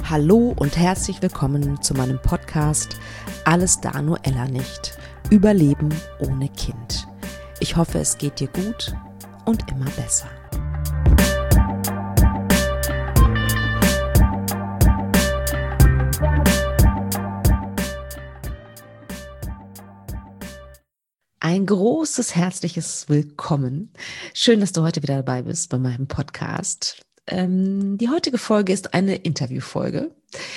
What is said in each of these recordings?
Hallo und herzlich willkommen zu meinem Podcast Alles da nur Ella nicht. Überleben ohne Kind. Ich hoffe, es geht dir gut und immer besser. Ein großes, herzliches Willkommen. Schön, dass du heute wieder dabei bist bei meinem Podcast. Die heutige Folge ist eine Interviewfolge.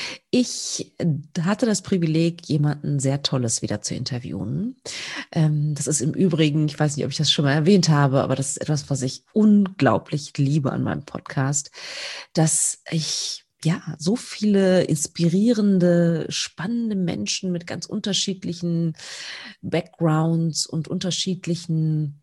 Ich hatte das Privileg, jemanden sehr Tolles wieder zu interviewen. Das ist im Übrigen, ich weiß nicht, ob ich das schon mal erwähnt habe, aber das ist etwas, was ich unglaublich liebe an meinem Podcast, dass ich so viele inspirierende, spannende Menschen mit ganz unterschiedlichen Backgrounds und unterschiedlichen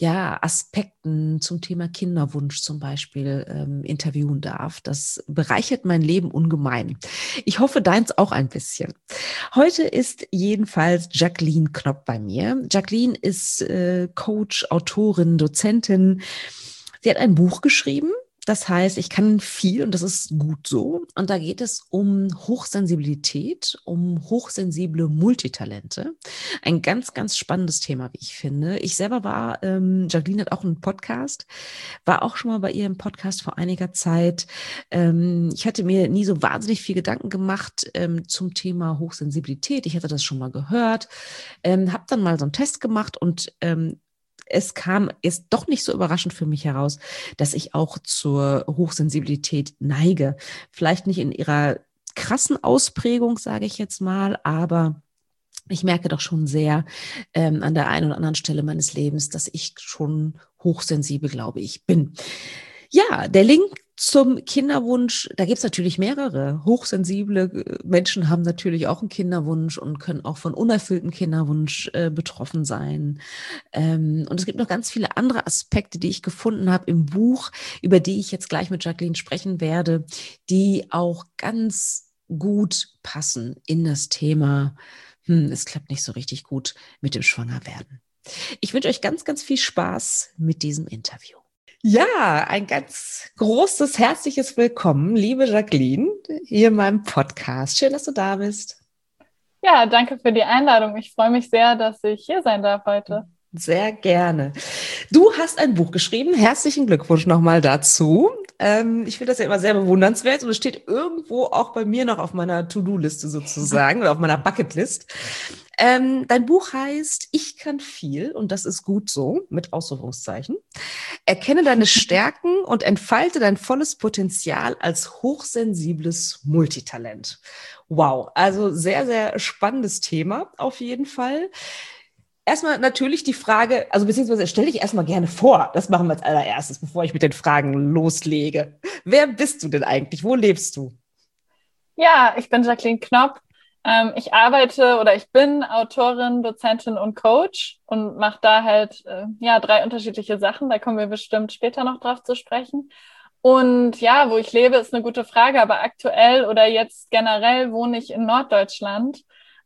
Aspekten zum Thema Kinderwunsch zum Beispiel interviewen darf. Das bereichert mein Leben ungemein. Ich hoffe, deins auch ein bisschen. Heute ist jedenfalls Jacqueline Knopp bei mir. Jacqueline ist Coach, Autorin, Dozentin. Sie hat ein Buch geschrieben. Das heißt, ich kann viel und das ist gut so. Und da geht es um Hochsensibilität, um hochsensible Multitalente. Ein ganz, ganz spannendes Thema, wie ich finde. Ich selber Jacqueline hat auch einen Podcast, war auch schon mal bei ihr im Podcast vor einiger Zeit. Ich hatte mir nie so wahnsinnig viel Gedanken gemacht zum Thema Hochsensibilität. Ich hatte das schon mal gehört, habe dann mal so einen Test gemacht und es kam jetzt doch nicht so überraschend für mich heraus, dass ich auch zur Hochsensibilität neige. Vielleicht nicht in ihrer krassen Ausprägung, sage ich jetzt mal, aber ich merke doch schon sehr an der einen oder anderen Stelle meines Lebens, dass ich schon hochsensibel, glaube ich, bin. Ja, der Link zum Kinderwunsch, da gibt es natürlich mehrere. Hochsensible Menschen haben natürlich auch einen Kinderwunsch und können auch von unerfülltem Kinderwunsch betroffen sein. Und es gibt noch ganz viele andere Aspekte, die ich gefunden habe im Buch, über die ich jetzt gleich mit Jacqueline sprechen werde, die auch ganz gut passen in das Thema, es klappt nicht so richtig gut mit dem Schwangerwerden. Ich wünsche euch ganz, ganz viel Spaß mit diesem Interview. Ja, ein ganz großes, herzliches Willkommen, liebe Jacqueline, hier in meinem Podcast. Schön, dass du da bist. Ja, danke für die Einladung. Ich freue mich sehr, dass ich hier sein darf heute. Sehr gerne. Du hast ein Buch geschrieben. Herzlichen Glückwunsch nochmal dazu. Ich finde das ja immer sehr bewundernswert und es steht irgendwo auch bei mir noch auf meiner To-Do-Liste sozusagen oder auf meiner Bucketlist. Dein Buch heißt Ich kann viel und das ist gut so, mit Ausrufungszeichen. Erkenne deine Stärken und entfalte dein volles Potenzial als hochsensibles Multitalent. Wow, also sehr, sehr spannendes Thema auf jeden Fall. Erstmal natürlich die Frage, also beziehungsweise stell dich erstmal gerne vor. Das machen wir als allererstes, bevor ich mit den Fragen loslege. Wer bist du denn eigentlich? Wo lebst du? Ja, ich bin Jacqueline Knopp. Ich bin Autorin, Dozentin und Coach und mache da halt 3 unterschiedliche Sachen. Da kommen wir bestimmt später noch drauf zu sprechen. Und ja, wo ich lebe, ist eine gute Frage, aber aktuell oder jetzt generell wohne ich in Norddeutschland.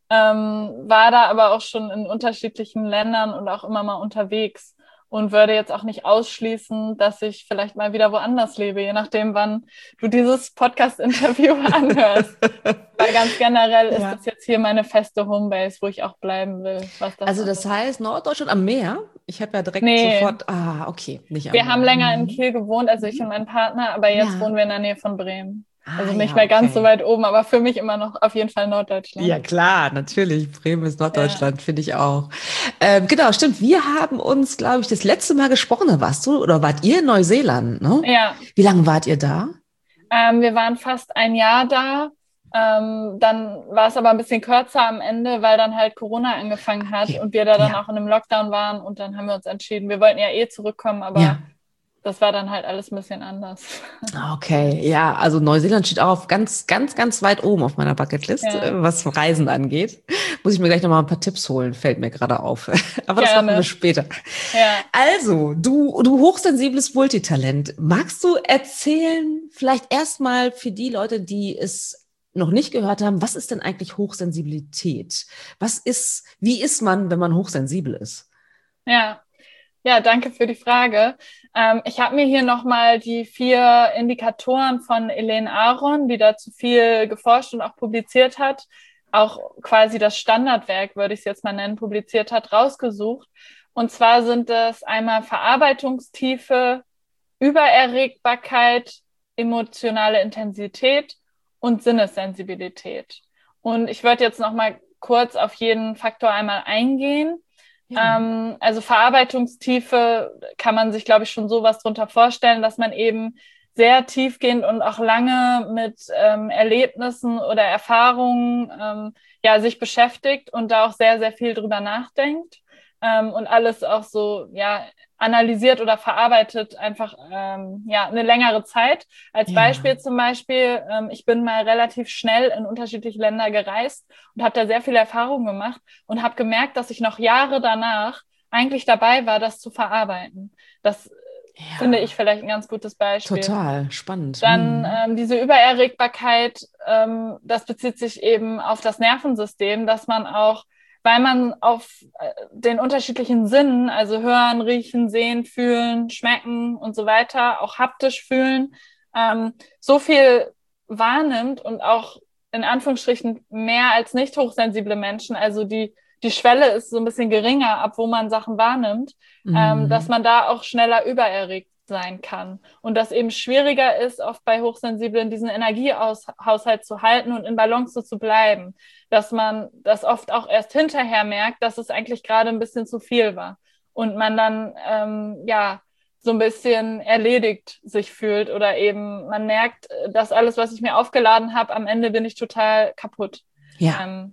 War da aber auch schon in unterschiedlichen Ländern und auch immer mal unterwegs und würde jetzt auch nicht ausschließen, dass ich vielleicht mal wieder woanders lebe, je nachdem, wann du dieses Podcast-Interview anhörst. Weil ganz generell ist das jetzt hier meine feste Homebase, wo ich auch bleiben will. Das heißt Norddeutschland am Meer? Ich habe ja direkt sofort, okay, nicht am Wir Meer. haben länger in Kiel gewohnt, also ich und mein Partner, aber jetzt wohnen wir in der Nähe von Bremen. Also nicht mehr ganz so weit oben, aber für mich immer noch auf jeden Fall Norddeutschland. Ja, klar, natürlich. Bremen ist Norddeutschland, finde ich auch. Genau, stimmt. Wir haben uns, glaube ich, das letzte Mal gesprochen. Da warst du oder wart ihr in Neuseeland, ne? Ja. Wie lange wart ihr da? Wir waren fast ein Jahr da. Dann war es aber ein bisschen kürzer am Ende, weil dann halt Corona angefangen hat und wir da dann auch in einem Lockdown waren. Und dann haben wir uns entschieden, wir wollten ja zurückkommen, aber das war dann halt alles ein bisschen anders. Okay, ja, also Neuseeland steht auch auf ganz, ganz, ganz weit oben auf meiner Bucketlist, was Reisen angeht. Muss ich mir gleich nochmal ein paar Tipps holen, fällt mir gerade auf. Aber das machen wir später. Ja. Also, du hochsensibles Multitalent. Magst du erzählen, vielleicht erstmal für die Leute, die es noch nicht gehört haben, was ist denn eigentlich Hochsensibilität? Wie ist man, wenn man hochsensibel ist? Ja, Ja, danke für die Frage. Ich habe mir hier nochmal die 4 Indikatoren von Elaine Aron, die dazu viel geforscht und auch publiziert hat, auch quasi das Standardwerk, würde ich es jetzt mal nennen, publiziert hat, rausgesucht. Und zwar sind das einmal Verarbeitungstiefe, Übererregbarkeit, emotionale Intensität und Sinnessensibilität. Und ich würde jetzt nochmal kurz auf jeden Faktor einmal eingehen. Ja. Also Verarbeitungstiefe kann man sich, glaube ich, schon sowas drunter vorstellen, dass man eben sehr tiefgehend und auch lange mit Erlebnissen oder Erfahrungen sich beschäftigt und da auch sehr, sehr viel drüber nachdenkt und alles auch so analysiert oder verarbeitet einfach eine längere Zeit. Als Beispiel zum Beispiel, ich bin mal relativ schnell in unterschiedliche Länder gereist und habe da sehr viele Erfahrungen gemacht und habe gemerkt, dass ich noch Jahre danach eigentlich dabei war, das zu verarbeiten. Das finde ich vielleicht ein ganz gutes Beispiel. Total spannend. Dann diese Übererregbarkeit, das bezieht sich eben auf das Nervensystem, dass man auch, weil man auf den unterschiedlichen Sinnen, also hören, riechen, sehen, fühlen, schmecken und so weiter, auch haptisch fühlen, so viel wahrnimmt und auch in Anführungsstrichen mehr als nicht hochsensible Menschen, also die Schwelle ist so ein bisschen geringer, ab wo man Sachen wahrnimmt, dass man da auch schneller übererregt sein kann. Und das eben schwieriger ist, oft bei Hochsensiblen diesen Energiehaushalt zu halten und in Balance zu bleiben. Dass man das oft auch erst hinterher merkt, dass es eigentlich gerade ein bisschen zu viel war. Und man dann, so ein bisschen erledigt sich fühlt oder eben man merkt, dass alles, was ich mir aufgeladen habe, am Ende bin ich total kaputt. Ja.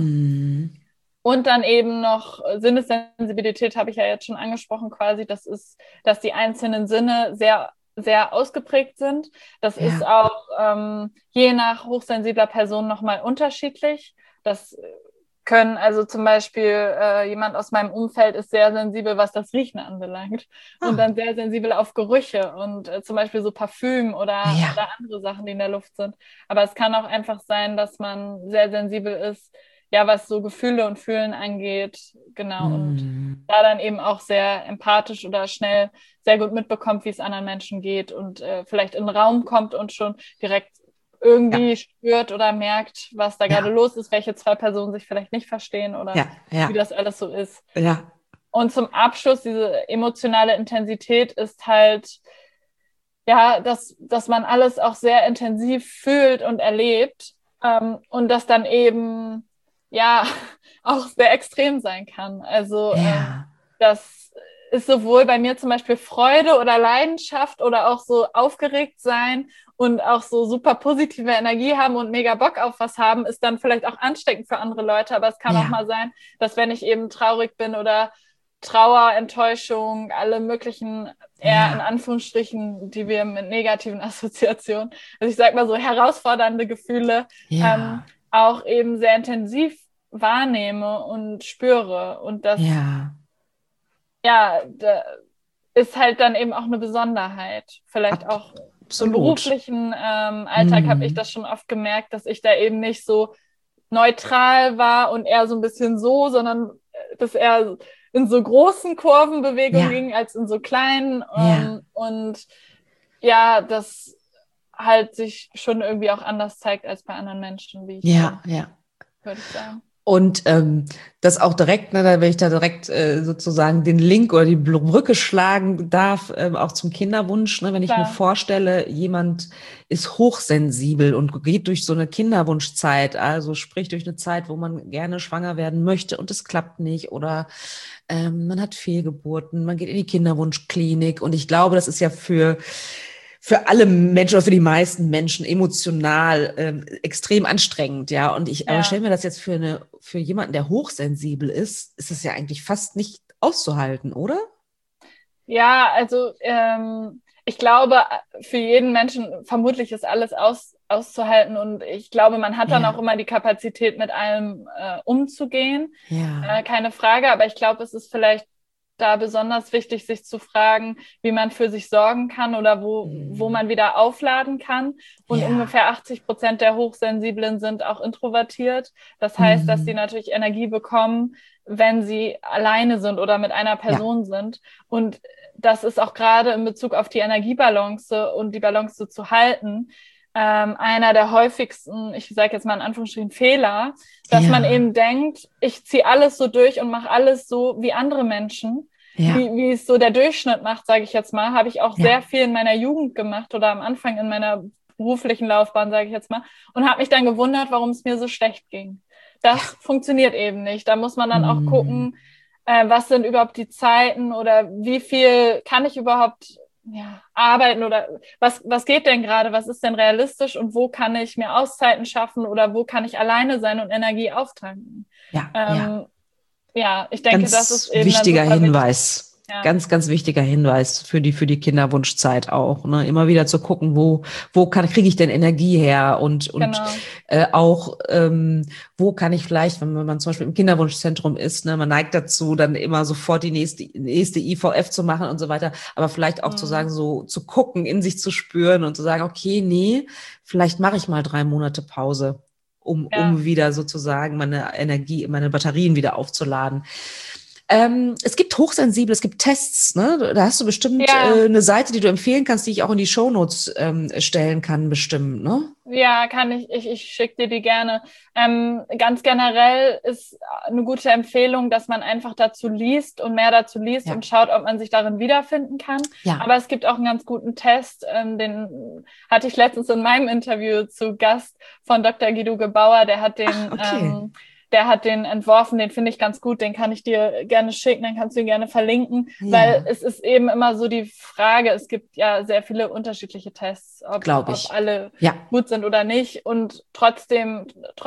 Und dann eben noch Sinnessensibilität habe ich ja jetzt schon angesprochen quasi. Das ist, dass die einzelnen Sinne sehr, sehr ausgeprägt sind. Das ist auch je nach hochsensibler Person nochmal unterschiedlich. Das können also zum Beispiel jemand aus meinem Umfeld ist sehr sensibel, was das Riechen anbelangt und dann sehr sensibel auf Gerüche und zum Beispiel so Parfüm oder andere Sachen, die in der Luft sind. Aber es kann auch einfach sein, dass man sehr sensibel ist, was so Gefühle und Fühlen angeht, genau, und da dann eben auch sehr empathisch oder schnell sehr gut mitbekommt, wie es anderen Menschen geht und vielleicht in den Raum kommt und schon direkt irgendwie spürt oder merkt, was da gerade los ist, welche 2 Personen sich vielleicht nicht verstehen oder wie das alles so ist. Ja. Und zum Abschluss, diese emotionale Intensität ist halt, dass man alles auch sehr intensiv fühlt und erlebt und das dann eben auch sehr extrem sein kann. Also das ist sowohl bei mir zum Beispiel Freude oder Leidenschaft oder auch so aufgeregt sein und auch so super positive Energie haben und mega Bock auf was haben, ist dann vielleicht auch ansteckend für andere Leute. Aber es kann auch mal sein, dass wenn ich eben traurig bin oder Trauer, Enttäuschung, alle möglichen eher in Anführungsstrichen, die wir mit negativen Assoziationen, also ich sag mal so herausfordernde Gefühle, auch eben sehr intensiv wahrnehme und spüre. Und das da ist halt dann eben auch eine Besonderheit. Vielleicht auch im beruflichen Alltag habe ich das schon oft gemerkt, dass ich da eben nicht so neutral war und eher so ein bisschen so, sondern dass er in so großen Kurvenbewegungen ging als in so kleinen. Und das halt sich schon irgendwie auch anders zeigt als bei anderen Menschen, wie ich würde ich sagen. Und das auch direkt, wenn ich da direkt sozusagen den Link oder die Brücke schlagen darf, auch zum Kinderwunsch, wenn ich mir vorstelle, jemand ist hochsensibel und geht durch so eine Kinderwunschzeit, also sprich durch eine Zeit, wo man gerne schwanger werden möchte und es klappt nicht oder man hat Fehlgeburten, man geht in die Kinderwunschklinik und ich glaube, das ist ja für alle Menschen oder für die meisten Menschen emotional extrem anstrengend, und aber stell mir das jetzt für jemanden, der hochsensibel ist es ja eigentlich fast nicht auszuhalten, oder? Ja, also ich glaube, für jeden Menschen vermutlich ist alles auszuhalten und ich glaube, man hat dann auch immer die Kapazität, mit allem umzugehen. Keine Frage, aber ich glaube, es ist vielleicht da besonders wichtig, sich zu fragen, wie man für sich sorgen kann oder wo man wieder aufladen kann. Und ungefähr 80% der Hochsensiblen sind auch introvertiert. Das heißt, dass sie natürlich Energie bekommen, wenn sie alleine sind oder mit einer Person sind. Und das ist auch gerade in Bezug auf die Energiebalance und die Balance zu halten, einer der häufigsten, ich sage jetzt mal in Anführungsstrichen, Fehler, dass man eben denkt, ich ziehe alles so durch und mache alles so wie andere Menschen, wie es so der Durchschnitt macht, sage ich jetzt mal, habe ich auch sehr viel in meiner Jugend gemacht oder am Anfang in meiner beruflichen Laufbahn, sage ich jetzt mal, und habe mich dann gewundert, warum es mir so schlecht ging. Das funktioniert eben nicht. Da muss man dann auch gucken, was sind überhaupt die Zeiten oder wie viel kann ich überhaupt arbeiten oder was geht denn gerade, was ist denn realistisch und wo kann ich mir Auszeiten schaffen oder wo kann ich alleine sein und Energie auftanken. Ich denke, ganz das ist eben wichtiger ein Hinweis. Ja. Ganz, ganz wichtiger Hinweis für die Kinderwunschzeit auch. Ne? Immer wieder zu gucken, wo kriege ich denn Energie her und auch wo kann ich vielleicht, wenn man zum Beispiel im Kinderwunschzentrum ist, ne, man neigt dazu, dann immer sofort die nächste IVF zu machen und so weiter, aber vielleicht auch zu sagen, so zu gucken, in sich zu spüren und zu sagen, okay, nee, vielleicht mache ich mal 3 Monate Pause, um wieder sozusagen meine Energie, meine Batterien wieder aufzuladen. Es gibt Hochsensible, es gibt Tests, ne? Da hast du bestimmt eine Seite, die du empfehlen kannst, die ich auch in die Shownotes stellen kann, bestimmt, ne? Ja, kann ich. Ich schicke dir die gerne. Ganz generell ist eine gute Empfehlung, dass man einfach dazu liest und mehr dazu liest und schaut, ob man sich darin wiederfinden kann. Ja. Aber es gibt auch einen ganz guten Test, den hatte ich letztens in meinem Interview zu Gast von Dr. Guido Gebauer, der hat den der hat den entworfen, den finde ich ganz gut, den kann ich dir gerne schicken, dann kannst du ihn gerne verlinken, weil es ist eben immer so die Frage, es gibt ja sehr viele unterschiedliche Tests, ob alle gut sind oder nicht und trotzdem,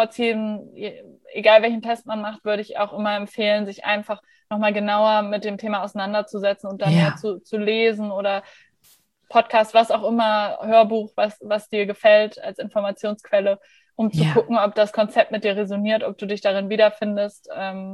egal welchen Test man macht, würde ich auch immer empfehlen, sich einfach nochmal genauer mit dem Thema auseinanderzusetzen und dann mehr zu lesen oder Podcast, was auch immer, Hörbuch, was dir gefällt als Informationsquelle, um zu gucken, ob das Konzept mit dir resoniert, ob du dich darin wiederfindest.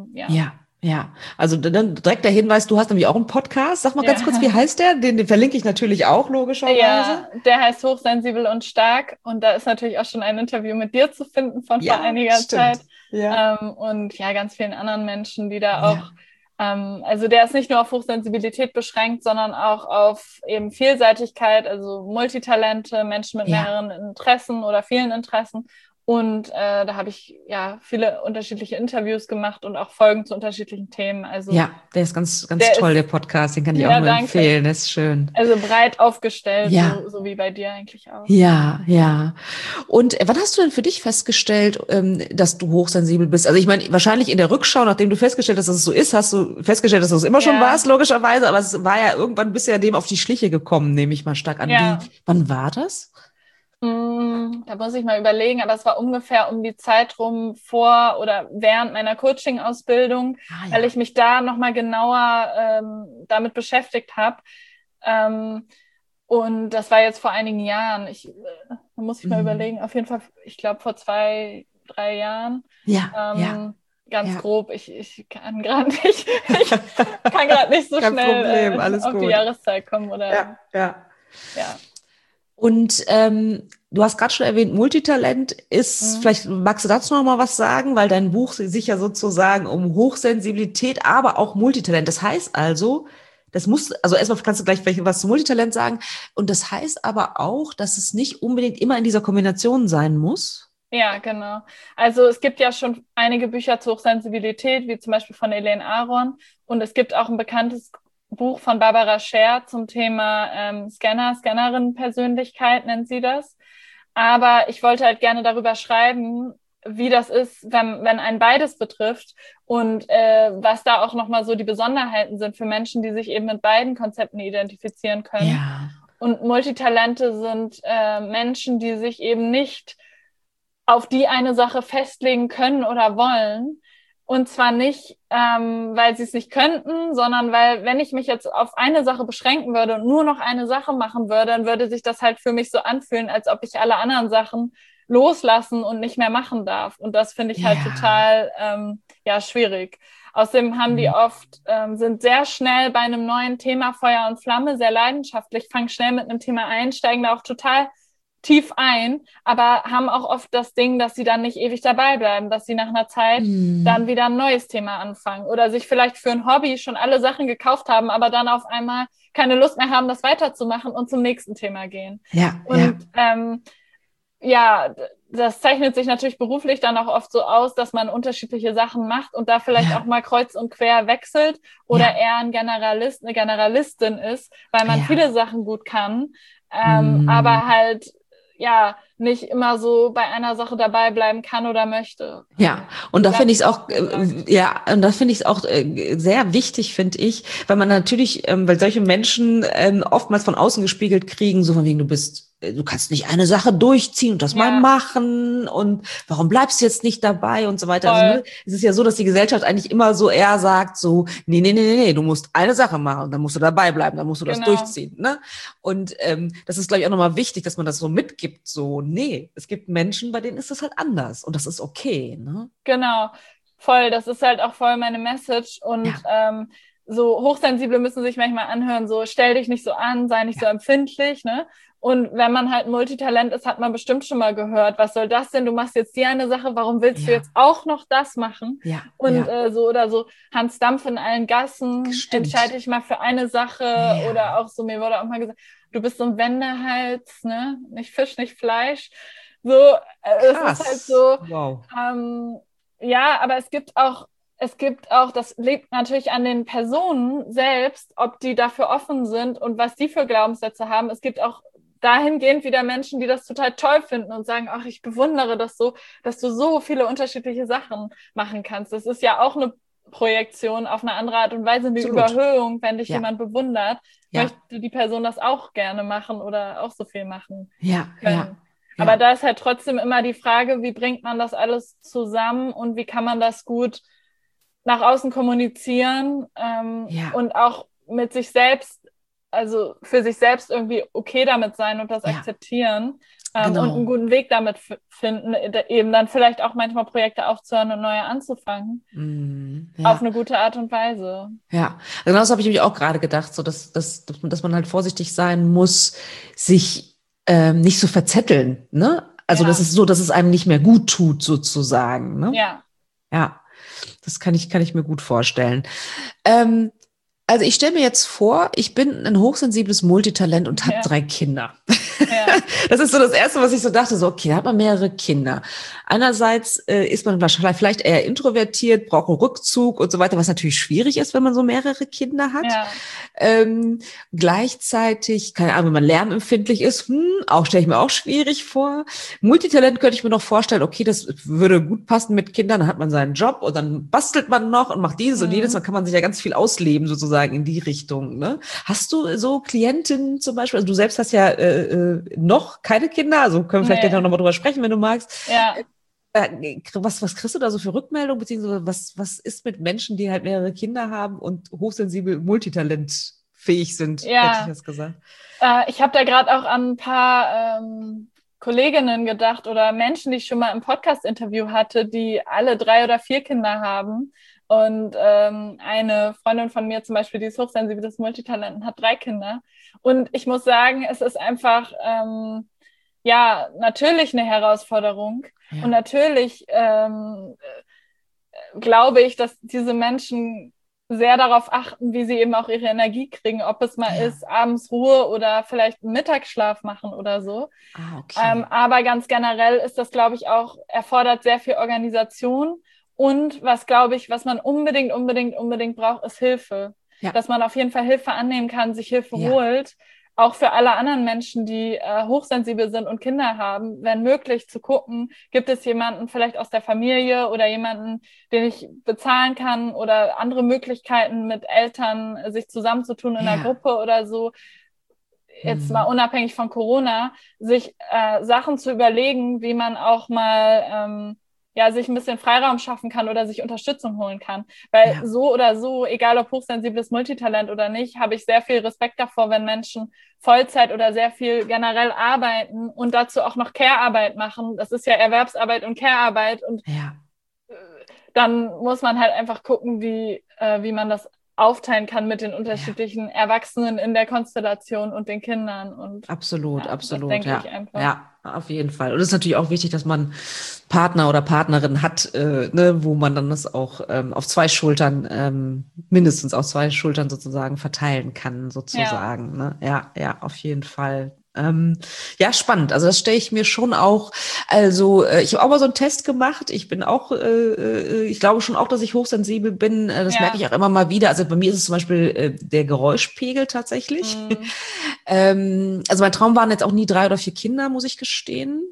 Ja, also dann direkt der Hinweis, du hast nämlich auch einen Podcast. Sag mal ganz kurz, wie heißt der? Den verlinke ich natürlich auch, logischerweise. Ja, der heißt Hochsensibel und stark. Und da ist natürlich auch schon ein Interview mit dir zu finden von vor einiger Zeit. Ja. Und ganz vielen anderen Menschen, die da auch, also der ist nicht nur auf Hochsensibilität beschränkt, sondern auch auf eben Vielseitigkeit, also Multitalente, Menschen mit mehreren Interessen oder vielen Interessen. Und da habe ich viele unterschiedliche Interviews gemacht und auch Folgen zu unterschiedlichen Themen. Also der ist ganz, ganz toll, der Podcast, den kann ich auch nur empfehlen, das ist schön. Also breit aufgestellt, so wie bei dir eigentlich auch. Ja. Und wann hast du denn für dich festgestellt, dass du hochsensibel bist? Also ich meine, wahrscheinlich in der Rückschau, nachdem du festgestellt hast, dass es so ist, hast du festgestellt, dass du es immer schon warst, logischerweise, aber es war ja irgendwann, bist du ja dem auf die Schliche gekommen, nehme ich mal stark an. Wann war das? Da muss ich mal überlegen, aber es war ungefähr um die Zeit rum vor oder während meiner Coaching-Ausbildung, weil ich mich da nochmal genauer damit beschäftigt habe. Und das war jetzt vor einigen Jahren. Da muss ich mal überlegen, auf jeden Fall, ich glaube vor 2-3 Jahren. Ganz grob, ich kann gerade nicht, nicht so Kein schnell Problem, alles auf gut. Die Jahreszeit kommen. Oder, Und du hast gerade schon erwähnt, Multitalent ist, vielleicht magst du dazu noch mal was sagen, weil dein Buch sich ja sozusagen um Hochsensibilität, aber auch Multitalent. Das heißt also, erstmal kannst du gleich was zu Multitalent sagen. Und das heißt aber auch, dass es nicht unbedingt immer in dieser Kombination sein muss. Ja, genau. Also es gibt ja schon einige Bücher zur Hochsensibilität, wie zum Beispiel von Elaine Aron. Und es gibt auch ein bekanntes Buch von Barbara Scher zum Thema Scannerin-Persönlichkeit nennt sie das. Aber ich wollte halt gerne darüber schreiben, wie das ist, wenn einen beides betrifft und was da auch nochmal so die Besonderheiten sind für Menschen, die sich eben mit beiden Konzepten identifizieren können. Ja. Und Multitalente sind Menschen, die sich eben nicht auf die eine Sache festlegen können oder wollen. Und zwar nicht, weil sie es nicht könnten, sondern weil, wenn ich mich jetzt auf eine Sache beschränken würde und nur noch eine Sache machen würde, dann würde sich das halt für mich so anfühlen, als ob ich alle anderen Sachen loslassen und nicht mehr machen darf. Und das finde ich halt total schwierig. Außerdem haben die oft, sind sehr schnell bei einem neuen Thema Feuer und Flamme, sehr leidenschaftlich, fangen schnell mit einem Thema ein, steigen da auch total tief ein, aber haben auch oft das Ding, dass sie dann nicht ewig dabei bleiben, dass sie nach einer Zeit dann wieder ein neues Thema anfangen oder sich vielleicht für ein Hobby schon alle Sachen gekauft haben, aber dann auf einmal keine Lust mehr haben, das weiterzumachen und zum nächsten Thema gehen. Das zeichnet sich natürlich beruflich dann auch oft so aus, dass man unterschiedliche Sachen macht und da vielleicht auch mal kreuz und quer wechselt oder eher ein Generalist, eine Generalistin ist, weil man viele Sachen gut kann, aber halt nicht immer so bei einer Sache dabei bleiben kann oder möchte. Ja, und da finde ich es auch, sehr wichtig, finde ich, weil man natürlich, weil solche Menschen oftmals von außen gespiegelt kriegen, so von wegen, du kannst nicht eine Sache durchziehen und das mal machen und warum bleibst du jetzt nicht dabei und so weiter. Also, es ist ja so, dass die Gesellschaft eigentlich immer so eher sagt, so, nee, du musst eine Sache machen und dann musst du dabei bleiben, dann musst du das durchziehen, ne? Und das ist, glaube ich, auch nochmal wichtig, dass man das so mitgibt, so, nee, es gibt Menschen, bei denen ist das halt anders und das ist okay, ne? Genau, voll, das ist halt auch voll meine Message und so Hochsensible müssen sich manchmal anhören, so stell dich nicht so an, sei nicht so empfindlich, ne? Und wenn man halt Multitalent ist, hat man bestimmt schon mal gehört, was soll das denn? Du machst jetzt die eine Sache, warum willst du jetzt auch noch das machen? Und so oder so, Hans Dampf in allen Gassen, entscheide dich mal für eine Sache oder auch so, mir wurde auch mal gesagt, du bist so ein Wendehals, ne? Nicht Fisch, nicht Fleisch. So, es ist halt so, aber es gibt auch, das liegt natürlich an den Personen selbst, ob die dafür offen sind und was die für Glaubenssätze haben. Es gibt auch dahingehend wieder Menschen, die das total toll finden und sagen, ach, ich bewundere das so, dass du so viele unterschiedliche Sachen machen kannst. Das ist ja auch eine Projektion auf eine andere Art und Weise, eine Überhöhung, wenn dich jemand bewundert, möchte die Person das auch gerne machen oder auch so viel machen können. Aber da ist halt trotzdem immer die Frage, wie bringt man das alles zusammen und wie kann man das gut nach außen kommunizieren und auch mit sich selbst, also für sich selbst irgendwie okay damit sein und das akzeptieren und einen guten Weg damit finden, eben dann vielleicht auch manchmal Projekte aufzuhören und neue anzufangen. Auf eine gute Art und Weise. Ja, genau das habe ich nämlich auch gerade gedacht, so dass man halt vorsichtig sein muss, sich nicht so verzetteln, ne? Also das ist so, dass es einem nicht mehr gut tut, sozusagen, ne? Ja, das kann ich mir gut vorstellen. Also ich stelle mir jetzt vor, ich bin ein hochsensibles Multitalent und habe 3 Kinder. Das ist so das Erste, was ich so dachte, so okay, da hat man mehrere Kinder. Einerseits ist man wahrscheinlich vielleicht eher introvertiert, braucht einen Rückzug und so weiter, was natürlich schwierig ist, wenn man so mehrere Kinder hat. Gleichzeitig, keine Ahnung, wenn man lärmempfindlich ist, auch stelle ich mir auch schwierig vor. Multitalent könnte ich mir noch vorstellen, okay, das würde gut passen mit Kindern, dann hat man seinen Job und dann bastelt man noch und macht dieses und jenes, dann kann man sich ja ganz viel ausleben sozusagen in die Richtung, ne? Hast du so Klientinnen zum Beispiel, also du selbst hast ja noch keine Kinder, also können wir vielleicht noch mal drüber sprechen, wenn du magst. Was kriegst du da so für Rückmeldung, beziehungsweise was ist mit Menschen, die halt mehrere Kinder haben und hochsensibel multitalentfähig sind, hätte ich das gesagt. Ich habe da gerade auch an ein paar Kolleginnen gedacht oder Menschen, die ich schon mal im Podcast-Interview hatte, die alle 3 oder 4 Kinder haben. Und eine Freundin von mir zum Beispiel, die ist hochsensibles Multitalent und hat 3 Kinder. Und ich muss sagen, es ist einfach, natürlich eine Herausforderung. Und natürlich glaube ich, dass diese Menschen sehr darauf achten, wie sie eben auch ihre Energie kriegen, ob es mal ist, abends Ruhe oder vielleicht einen Mittagsschlaf machen oder so. Aber ganz generell ist das, glaube ich, auch, erfordert sehr viel Organisation. Und was, glaube ich, was man unbedingt braucht, ist Hilfe. Dass man auf jeden Fall Hilfe annehmen kann, sich Hilfe holt. Auch für alle anderen Menschen, die hochsensibel sind und Kinder haben, wenn möglich zu gucken, gibt es jemanden vielleicht aus der Familie oder jemanden, den ich bezahlen kann oder andere Möglichkeiten mit Eltern sich zusammenzutun in einer Gruppe oder so. Jetzt mal unabhängig von Corona, sich Sachen zu überlegen, wie man auch mal ja, sich ein bisschen Freiraum schaffen kann oder sich Unterstützung holen kann. Weil so oder so, egal ob hochsensibles Multitalent oder nicht, habe ich sehr viel Respekt davor, wenn Menschen Vollzeit oder sehr viel generell arbeiten und dazu auch noch Care-Arbeit machen. Das ist ja Erwerbsarbeit und Care-Arbeit und dann muss man halt einfach gucken, wie man das aufteilen kann mit den unterschiedlichen Erwachsenen in der Konstellation und den Kindern. Und absolut, das absolut, denke ich einfach. Ja, auf jeden Fall. Und es ist natürlich auch wichtig, dass man Partner oder Partnerin hat, ne, wo man dann das auch auf zwei Schultern, mindestens auf zwei Schultern sozusagen verteilen kann, sozusagen. Ne? Ja, auf jeden Fall. Ja, spannend. Also das stelle ich mir schon auch, also ich habe auch mal so einen Test gemacht. Ich bin auch, ich glaube schon auch, dass ich hochsensibel bin. Das merke ich auch immer mal wieder. Also bei mir ist es zum Beispiel der Geräuschpegel tatsächlich. Also mein Traum waren jetzt auch nie 3 oder 4 Kinder, muss ich gestehen.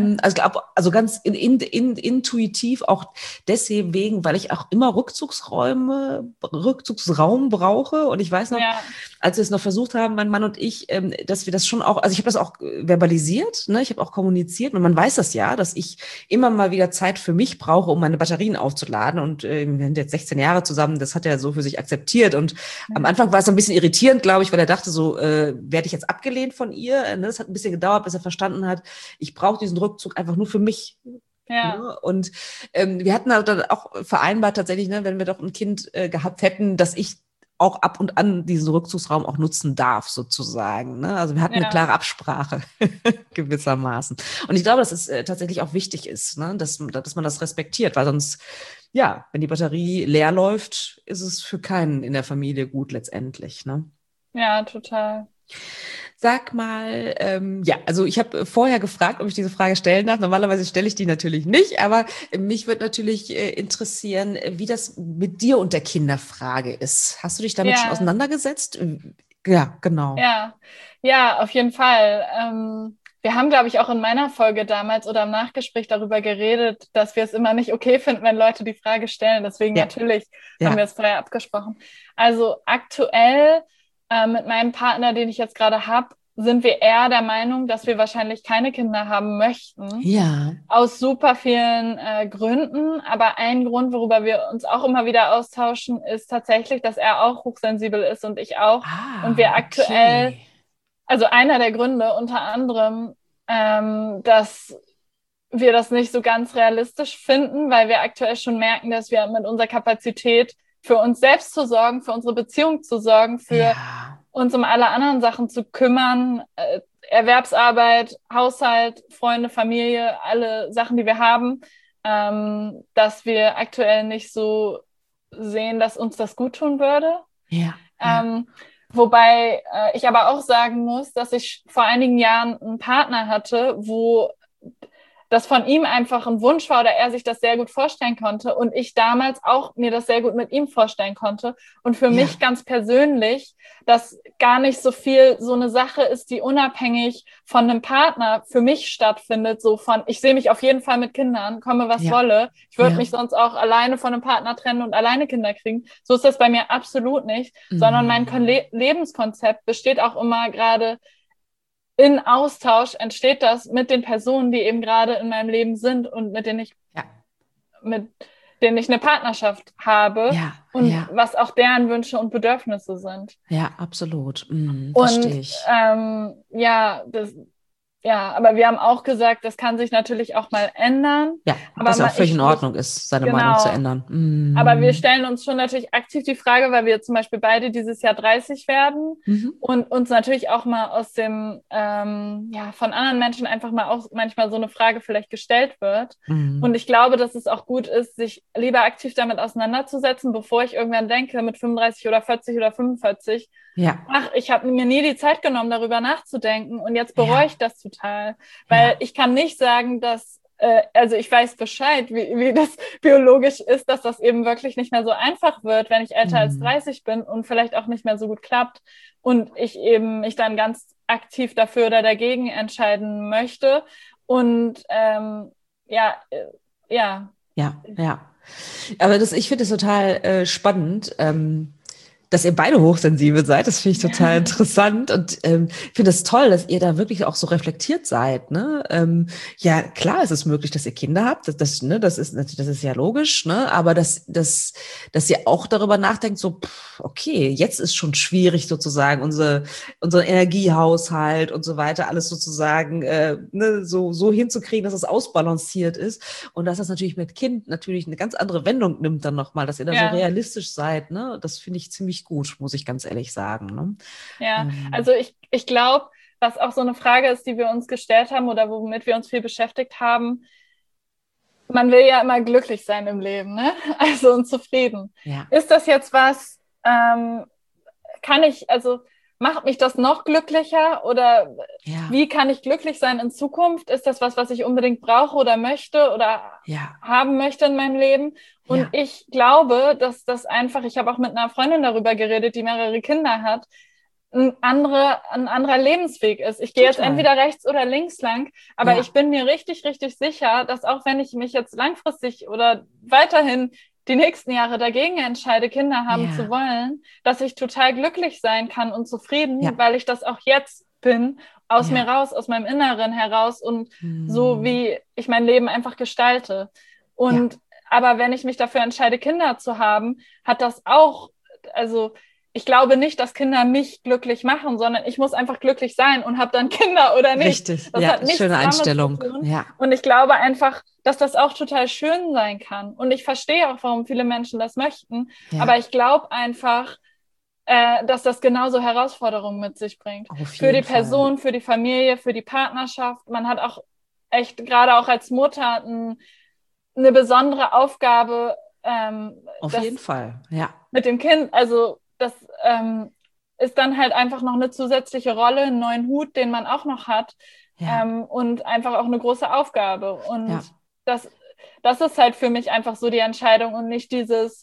Also ganz intuitiv auch deswegen, weil ich auch immer Rückzugsraum brauche. Und ich weiß noch, als wir es noch versucht haben, mein Mann und ich, dass wir das schon auch, also ich habe das auch verbalisiert, ne? Ich habe auch kommuniziert und man weiß das ja, dass ich immer mal wieder Zeit für mich brauche, um meine Batterien aufzuladen. Und wir sind jetzt 16 Jahre zusammen, das hat er so für sich akzeptiert. Und am Anfang war es ein bisschen irritierend, glaube ich, weil er dachte so, werde ich jetzt abgelehnt von ihr? Ne? Das hat ein bisschen gedauert, bis er verstanden hat, ich brauche diesen Rückzug einfach nur für mich. Ne? Und wir hatten dann auch vereinbart tatsächlich, ne, wenn wir doch ein Kind gehabt hätten, dass ich auch ab und an diesen Rückzugsraum auch nutzen darf, sozusagen. Ne? Also wir hatten eine klare Absprache gewissermaßen. Und ich glaube, dass es tatsächlich auch wichtig ist, ne? dass man das respektiert, weil sonst, ja, wenn die Batterie leer läuft, ist es für keinen in der Familie gut letztendlich. Ne? Ja, total. Sag mal, also ich habe vorher gefragt, ob ich diese Frage stellen darf. Normalerweise stelle ich die natürlich nicht, aber mich würde natürlich interessieren, wie das mit dir und der Kinderfrage ist. Hast du dich damit schon auseinandergesetzt? Ja, genau. Ja, auf jeden Fall. Wir haben, glaube ich, auch in meiner Folge damals oder im Nachgespräch darüber geredet, dass wir es immer nicht okay finden, wenn Leute die Frage stellen. Deswegen natürlich haben wir es vorher abgesprochen. Also aktuell mit meinem Partner, den ich jetzt gerade habe, sind wir eher der Meinung, dass wir wahrscheinlich keine Kinder haben möchten. Ja. Aus super vielen Gründen. Aber ein Grund, worüber wir uns auch immer wieder austauschen, ist tatsächlich, dass er auch hochsensibel ist und ich auch. Und wir aktuell, also einer der Gründe unter anderem, dass wir das nicht so ganz realistisch finden, weil wir aktuell schon merken, dass wir mit unserer Kapazität für uns selbst zu sorgen, für unsere Beziehung zu sorgen, für uns um alle anderen Sachen zu kümmern, Erwerbsarbeit, Haushalt, Freunde, Familie, alle Sachen, die wir haben, dass wir aktuell nicht so sehen, dass uns das gut tun würde. Wobei ich aber auch sagen muss, dass ich vor einigen Jahren einen Partner hatte, wo das von ihm einfach ein Wunsch war oder er sich das sehr gut vorstellen konnte und ich damals auch mir das sehr gut mit ihm vorstellen konnte. Und für mich ganz persönlich, dass gar nicht so viel so eine Sache ist, die unabhängig von einem Partner für mich stattfindet, so von, ich sehe mich auf jeden Fall mit Kindern, komme was wolle. Ich würde mich sonst auch alleine von einem Partner trennen und alleine Kinder kriegen. So ist das bei mir absolut nicht, sondern mein Lebenskonzept besteht auch immer gerade in Austausch entsteht das mit den Personen, die eben gerade in meinem Leben sind und mit denen ich eine Partnerschaft habe und was auch deren Wünsche und Bedürfnisse sind. Ja, absolut. Verstehe ich. Aber wir haben auch gesagt, das kann sich natürlich auch mal ändern. Ja, aber was ja auch völlig in Ordnung ist, seine Meinung zu ändern. Aber wir stellen uns schon natürlich aktiv die Frage, weil wir zum Beispiel beide dieses Jahr 30 werden und uns natürlich auch mal aus dem, von anderen Menschen einfach mal auch manchmal so eine Frage vielleicht gestellt wird. Und ich glaube, dass es auch gut ist, sich lieber aktiv damit auseinanderzusetzen, bevor ich irgendwann denke, mit 35 oder 40 oder 45, ach, ich habe mir nie die Zeit genommen, darüber nachzudenken und jetzt bereue ich das total. Weil ich kann nicht sagen, dass, also ich weiß Bescheid, wie das biologisch ist, dass das eben wirklich nicht mehr so einfach wird, wenn ich älter als 30 bin und vielleicht auch nicht mehr so gut klappt und ich eben mich dann ganz aktiv dafür oder dagegen entscheiden möchte. Und Aber ich finde es total spannend, dass ihr beide hochsensibel seid. Das finde ich total interessant und finde es toll, dass ihr da wirklich auch so reflektiert seid. Ne? Ja, klar, es ist möglich, dass ihr Kinder habt. Das ist ja logisch. Ne? Aber dass ihr auch darüber nachdenkt, so, okay, jetzt ist schon schwierig sozusagen unseren Energiehaushalt und so weiter, alles sozusagen so hinzukriegen, dass es ausbalanciert ist und dass das natürlich mit Kind natürlich eine ganz andere Wendung nimmt dann nochmal, dass ihr da so realistisch seid. Ne? Das finde ich ziemlich gut, muss ich ganz ehrlich sagen. Ne? Ja, also ich glaube, was auch so eine Frage ist, die wir uns gestellt haben oder womit wir uns viel beschäftigt haben, man will ja immer glücklich sein im Leben, ne? Also und zufrieden. Ja. Ist das jetzt was, macht mich das noch glücklicher oder wie kann ich glücklich sein in Zukunft? Ist das was ich unbedingt brauche oder möchte oder haben möchte in meinem Leben? Und ich glaube, dass das einfach, ich habe auch mit einer Freundin darüber geredet, die mehrere Kinder hat, ein anderer Lebensweg ist. Ich gehe jetzt entweder rechts oder links lang, aber ich bin mir richtig, richtig sicher, dass auch wenn ich mich jetzt langfristig oder weiterhin die nächsten Jahre dagegen entscheide, Kinder haben zu wollen, dass ich total glücklich sein kann und zufrieden, weil ich das auch jetzt bin, aus mir raus, aus meinem Inneren heraus und so wie ich mein Leben einfach gestalte. Und aber wenn ich mich dafür entscheide, Kinder zu haben, hat das auch, also ich glaube nicht, dass Kinder mich glücklich machen, sondern ich muss einfach glücklich sein und habe dann Kinder oder nicht. Richtig, das hat nichts schöne damit Einstellung. zu tun. Und ich glaube einfach, dass das auch total schön sein kann. Und ich verstehe auch, warum viele Menschen das möchten. Aber ich glaube einfach, dass das genauso Herausforderungen mit sich bringt. Für die Person, für die Familie, für die Partnerschaft. Man hat auch echt, gerade auch als Mutter, eine besondere Aufgabe. Auf jeden Fall, mit dem Kind, also das ist dann halt einfach noch eine zusätzliche Rolle, einen neuen Hut, den man auch noch hat und einfach auch eine große Aufgabe. Und das ist halt für mich einfach so die Entscheidung und nicht dieses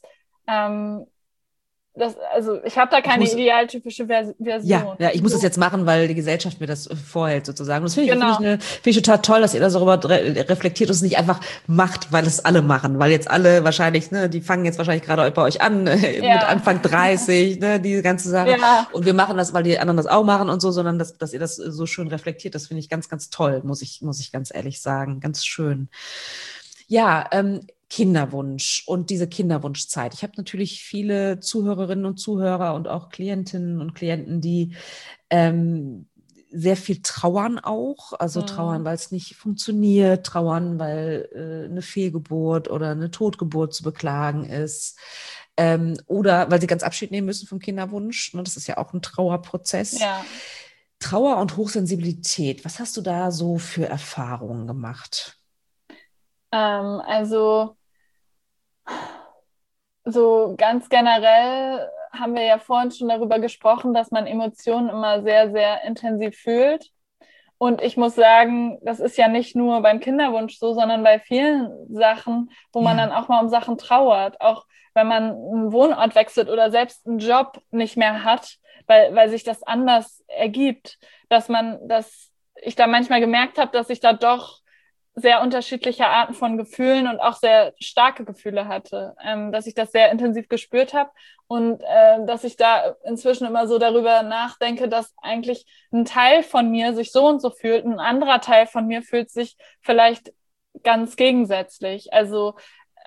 also ich habe da keine idealtypische Version. Ja, ich muss das jetzt machen, weil die Gesellschaft mir das vorhält sozusagen. Und das finde ich total toll, dass ihr da darüber reflektiert und es nicht einfach macht, weil es alle machen. Weil jetzt alle wahrscheinlich, ne, die fangen jetzt wahrscheinlich gerade bei euch an, mit Anfang 30, ne, diese ganze Sache. Ja. Und wir machen das, weil die anderen das auch machen und so, sondern dass ihr das so schön reflektiert, das finde ich ganz, ganz toll, muss ich ganz ehrlich sagen. Ganz schön. Ja, Kinderwunsch und diese Kinderwunschzeit. Ich habe natürlich viele Zuhörerinnen und Zuhörer und auch Klientinnen und Klienten, die sehr viel trauern auch, also trauern, weil es nicht funktioniert, trauern, weil eine Fehlgeburt oder eine Totgeburt zu beklagen ist oder weil sie ganz Abschied nehmen müssen vom Kinderwunsch. Ne? Das ist ja auch ein Trauerprozess. Ja. Trauer und Hochsensibilität, was hast du da so für Erfahrungen gemacht? Also so ganz generell haben wir ja vorhin schon darüber gesprochen, dass man Emotionen immer sehr, sehr intensiv fühlt. Und ich muss sagen, das ist ja nicht nur beim Kinderwunsch so, sondern bei vielen Sachen, wo man dann auch mal um Sachen trauert. Auch wenn man einen Wohnort wechselt oder selbst einen Job nicht mehr hat, weil sich das anders ergibt, dass ich da manchmal gemerkt habe, dass ich da doch sehr unterschiedliche Arten von Gefühlen und auch sehr starke Gefühle hatte, dass ich das sehr intensiv gespürt habe und dass ich da inzwischen immer so darüber nachdenke, dass eigentlich ein Teil von mir sich so und so fühlt, ein anderer Teil von mir fühlt sich vielleicht ganz gegensätzlich. Also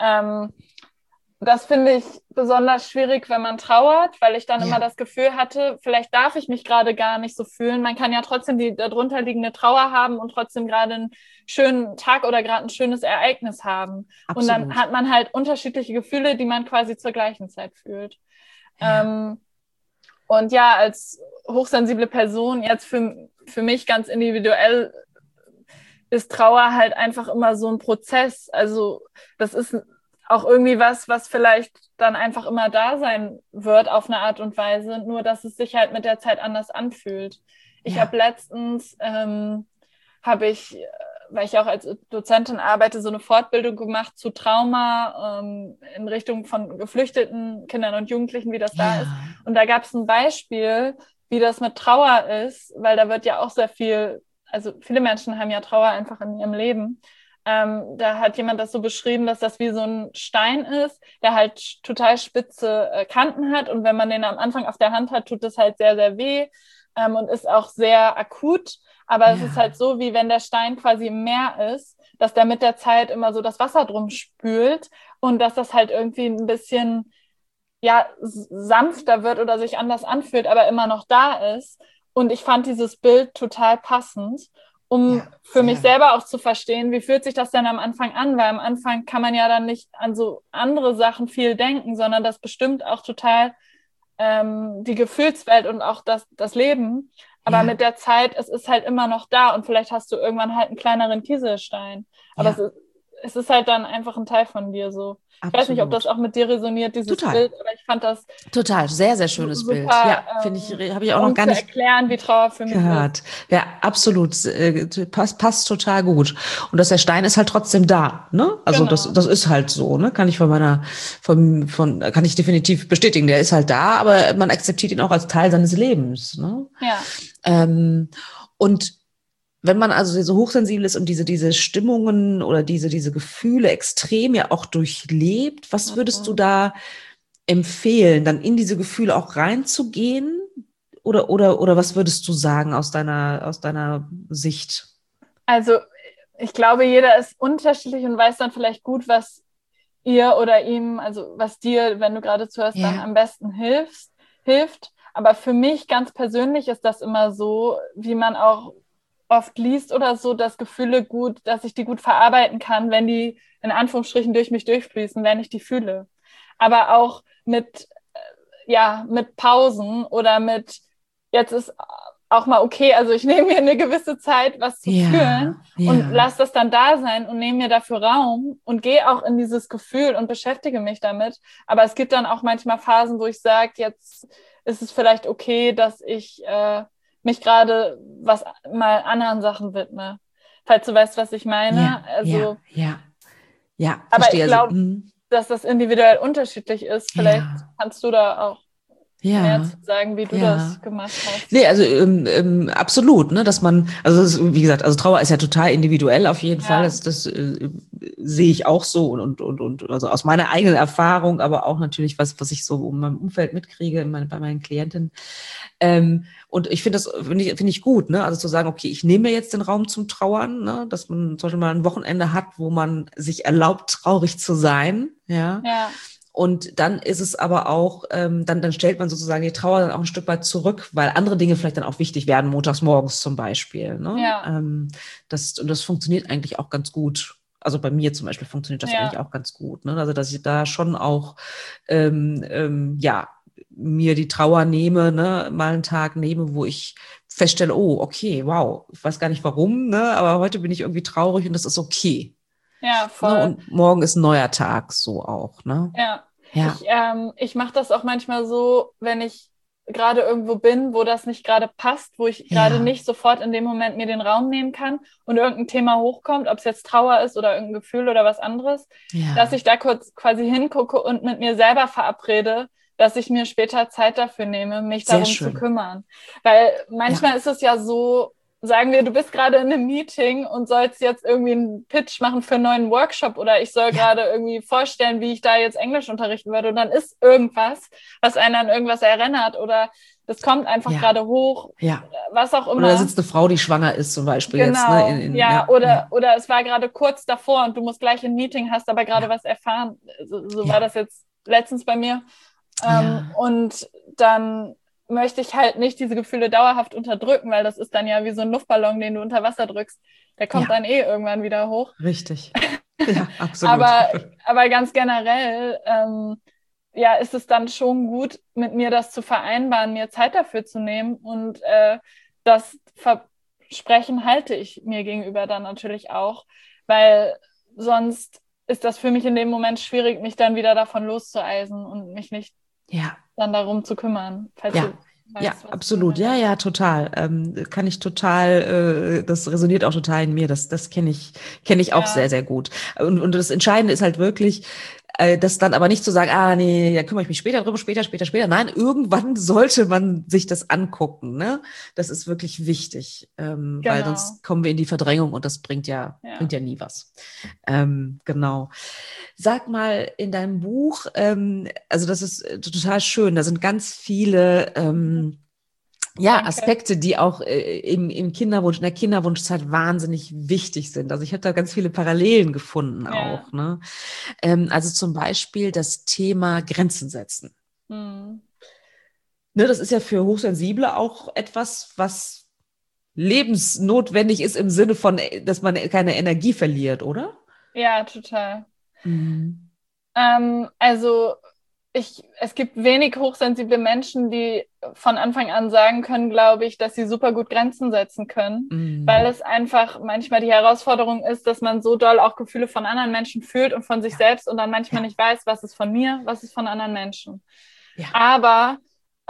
das finde ich besonders schwierig, wenn man trauert, weil ich dann immer das Gefühl hatte, vielleicht darf ich mich gerade gar nicht so fühlen. Man kann ja trotzdem die darunter liegende Trauer haben und trotzdem gerade einen schönen Tag oder gerade ein schönes Ereignis haben. Absolut. Und dann hat man halt unterschiedliche Gefühle, die man quasi zur gleichen Zeit fühlt. Ja. Und ja, als hochsensible Person, jetzt für mich ganz individuell, ist Trauer halt einfach immer so ein Prozess. Also das ist auch irgendwie was vielleicht dann einfach immer da sein wird auf eine Art und Weise, nur dass es sich halt mit der Zeit anders anfühlt. Ich habe letztens, weil ich auch als Dozentin arbeite, so eine Fortbildung gemacht zu Trauma in Richtung von geflüchteten Kindern und Jugendlichen, wie das da ist. Und da gab es ein Beispiel, wie das mit Trauer ist, weil da wird ja auch sehr viel, also viele Menschen haben ja Trauer einfach in ihrem Leben. Da hat jemand das so beschrieben, dass das wie so ein Stein ist, der halt total spitze Kanten hat. Und wenn man den am Anfang auf der Hand hat, tut das halt sehr, sehr weh und ist auch sehr akut. Aber es ist halt so, wie wenn der Stein quasi im Meer ist, dass der mit der Zeit immer so das Wasser drum spült und dass das halt irgendwie ein bisschen sanfter wird oder sich anders anfühlt, aber immer noch da ist. Und ich fand dieses Bild total passend, um für mich selber auch zu verstehen, wie fühlt sich das denn am Anfang an? Weil am Anfang kann man ja dann nicht an so andere Sachen viel denken, sondern das bestimmt auch total die Gefühlswelt und auch das Leben. Aber mit der Zeit, es ist halt immer noch da und vielleicht hast du irgendwann halt einen kleineren Kieselstein. Aber es ist halt dann einfach ein Teil von dir so. Absolut. Ich weiß nicht, ob das auch mit dir resoniert, dieses Bild, aber ich fand das total, sehr, sehr schönes super, Bild. Ja, finde ich, habe ich auch noch gar nicht erklären, wie Trauer für mich gehört. ist. Ja, absolut, passt total gut. Und dass der Stein ist halt trotzdem da, ne? Also das ist halt so, ne? Kann ich kann ich definitiv bestätigen. Der ist halt da, aber man akzeptiert ihn auch als Teil seines Lebens, ne? Ja. Und wenn man also so hochsensibel ist und diese Stimmungen oder diese Gefühle extrem ja auch durchlebt, was würdest du da empfehlen, dann in diese Gefühle auch reinzugehen? Oder was würdest du sagen aus deiner Sicht? Also ich glaube, jeder ist unterschiedlich und weiß dann vielleicht gut, was ihr oder ihm, also was dir, wenn du gerade zuhörst, dann am besten hilft. Aber für mich ganz persönlich ist das immer so, wie man auch oft liest oder so, dass ich die gut verarbeiten kann, wenn die in Anführungsstrichen durch mich durchfließen, wenn ich die fühle. Aber auch mit Pausen oder jetzt ist auch mal okay, also ich nehme mir eine gewisse Zeit, was zu fühlen und lasse das dann da sein und nehme mir dafür Raum und gehe auch in dieses Gefühl und beschäftige mich damit. Aber es gibt dann auch manchmal Phasen, wo ich sage, jetzt ist es vielleicht okay, dass ich mich gerade mal anderen Sachen widme. Falls du weißt, was ich meine. Ja, aber verstehe. Ich glaube, dass das individuell unterschiedlich ist. Vielleicht kannst du da auch mehr zu sagen, wie du das gemacht hast. Nee, also absolut, ne, dass man, also wie gesagt, also Trauer ist ja total individuell auf jeden Fall. Das sehe ich auch so und also aus meiner eigenen Erfahrung, aber auch natürlich was ich so in meinem Umfeld mitkriege, bei meinen Klientinnen. Und ich finde finde ich gut, ne, also zu sagen, okay, ich nehme mir jetzt den Raum zum Trauern, ne, dass man zum Beispiel mal ein Wochenende hat, wo man sich erlaubt, traurig zu sein, ja. Und dann ist es aber auch, dann stellt man sozusagen die Trauer dann auch ein Stück weit zurück, weil andere Dinge vielleicht dann auch wichtig werden, montags morgens zum Beispiel. Ne? Das funktioniert eigentlich auch ganz gut. Also bei mir zum Beispiel funktioniert das eigentlich auch ganz gut. Ne? Also dass ich da schon auch mir die Trauer nehme, ne? Mal einen Tag nehme, wo ich feststelle, oh, okay, wow, ich weiß gar nicht warum, ne? Aber heute bin ich irgendwie traurig und das ist okay. Ja, voll. Ne? Und morgen ist ein neuer Tag, so auch. Ne? Ja. Ich mache das auch manchmal so, wenn ich gerade irgendwo bin, wo das nicht gerade passt, wo ich gerade nicht sofort in dem Moment mir den Raum nehmen kann und irgendein Thema hochkommt, ob es jetzt Trauer ist oder irgendein Gefühl oder was anderes, dass ich da kurz quasi hingucke und mit mir selber verabrede, dass ich mir später Zeit dafür nehme, mich darum zu kümmern. Weil manchmal ist es ja so, sagen wir, du bist gerade in einem Meeting und sollst jetzt irgendwie einen Pitch machen für einen neuen Workshop oder ich soll gerade irgendwie vorstellen, wie ich da jetzt Englisch unterrichten würde und dann ist irgendwas, was einen an irgendwas erinnert oder das kommt einfach gerade hoch, was auch immer. Oder da sitzt eine Frau, die schwanger ist zum Beispiel. Genau, jetzt, ne? Oder es war gerade kurz davor und du musst gleich ein Meeting, hast aber gerade was erfahren. So war das jetzt letztens bei mir. Und dann möchte ich halt nicht diese Gefühle dauerhaft unterdrücken, weil das ist dann ja wie so ein Luftballon, den du unter Wasser drückst. Der kommt dann irgendwann wieder hoch. Richtig. Ja, absolut. aber ganz generell ist es dann schon gut, mit mir das zu vereinbaren, mir Zeit dafür zu nehmen. Und das Versprechen halte ich mir gegenüber dann natürlich auch, weil sonst ist das für mich in dem Moment schwierig, mich dann wieder davon loszueisen und mich nicht dann darum zu kümmern. Falls du weißt, absolut. Ja, total. Kann ich total, das resoniert auch total in mir. Das kenne ich auch sehr, sehr gut. Und das Entscheidende ist halt wirklich, Das dann aber nicht zu sagen, nee, da kümmere ich mich später drüber, später. Nein, irgendwann sollte man sich das angucken, ne? Das ist wirklich wichtig, weil sonst kommen wir in die Verdrängung und das bringt ja nie was. Genau. Sag mal, in deinem Buch, also das ist total schön, da sind ganz viele Aspekte, die auch im Kinderwunsch, in der Kinderwunschzeit wahnsinnig wichtig sind. Also ich habe da ganz viele Parallelen gefunden auch. Ne? Also zum Beispiel das Thema Grenzen setzen. Ne, das ist ja für Hochsensible auch etwas, was lebensnotwendig ist im Sinne von, dass man keine Energie verliert, oder? Ja, total. Also es gibt wenig hochsensible Menschen, die von Anfang an sagen können, glaube ich, dass sie super gut Grenzen setzen können, weil es einfach manchmal die Herausforderung ist, dass man so doll auch Gefühle von anderen Menschen fühlt und von sich selbst und dann manchmal nicht weiß, was ist von mir, was ist von anderen Menschen. Ja. Aber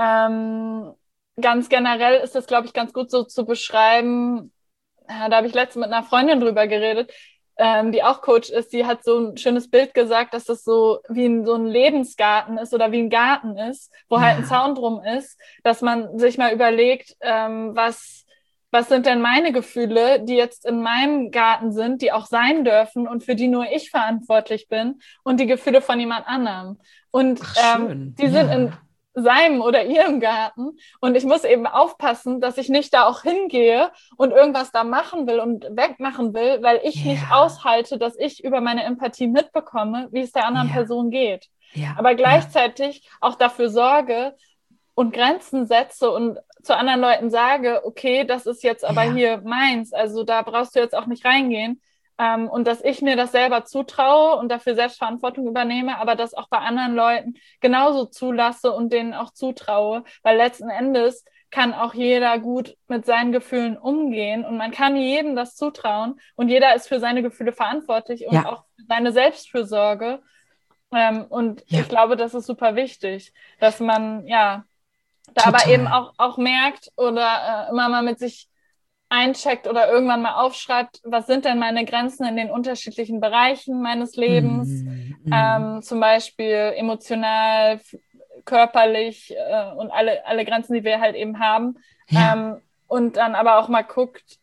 ganz generell ist das, glaube ich, ganz gut so zu beschreiben. Da habe ich letztens mit einer Freundin drüber geredet, die auch Coach ist, die hat so ein schönes Bild gesagt, dass das so wie so ein Lebensgarten ist oder wie ein Garten ist, wo halt ein Zaun drum ist, dass man sich mal überlegt, was sind denn meine Gefühle, die jetzt in meinem Garten sind, die auch sein dürfen und für die nur ich verantwortlich bin und die Gefühle von jemand anderem. Und die sind in seinem oder ihrem Garten und ich muss eben aufpassen, dass ich nicht da auch hingehe und irgendwas da machen will und wegmachen will, weil ich nicht aushalte, dass ich über meine Empathie mitbekomme, wie es der anderen Person geht. Aber gleichzeitig auch dafür sorge und Grenzen setze und zu anderen Leuten sage, okay, das ist jetzt aber hier meins, also da brauchst du jetzt auch nicht reingehen. Und dass ich mir das selber zutraue und dafür Selbstverantwortung übernehme, aber das auch bei anderen Leuten genauso zulasse und denen auch zutraue, weil letzten Endes kann auch jeder gut mit seinen Gefühlen umgehen und man kann jedem das zutrauen und jeder ist für seine Gefühle verantwortlich und auch für seine Selbstfürsorge. Und ich glaube, das ist super wichtig, dass man da aber eben auch merkt oder immer mal mit sich eincheckt oder irgendwann mal aufschreibt, was sind denn meine Grenzen in den unterschiedlichen Bereichen meines Lebens, zum Beispiel emotional, körperlich und alle Grenzen, die wir halt eben haben. Und dann aber auch mal guckt,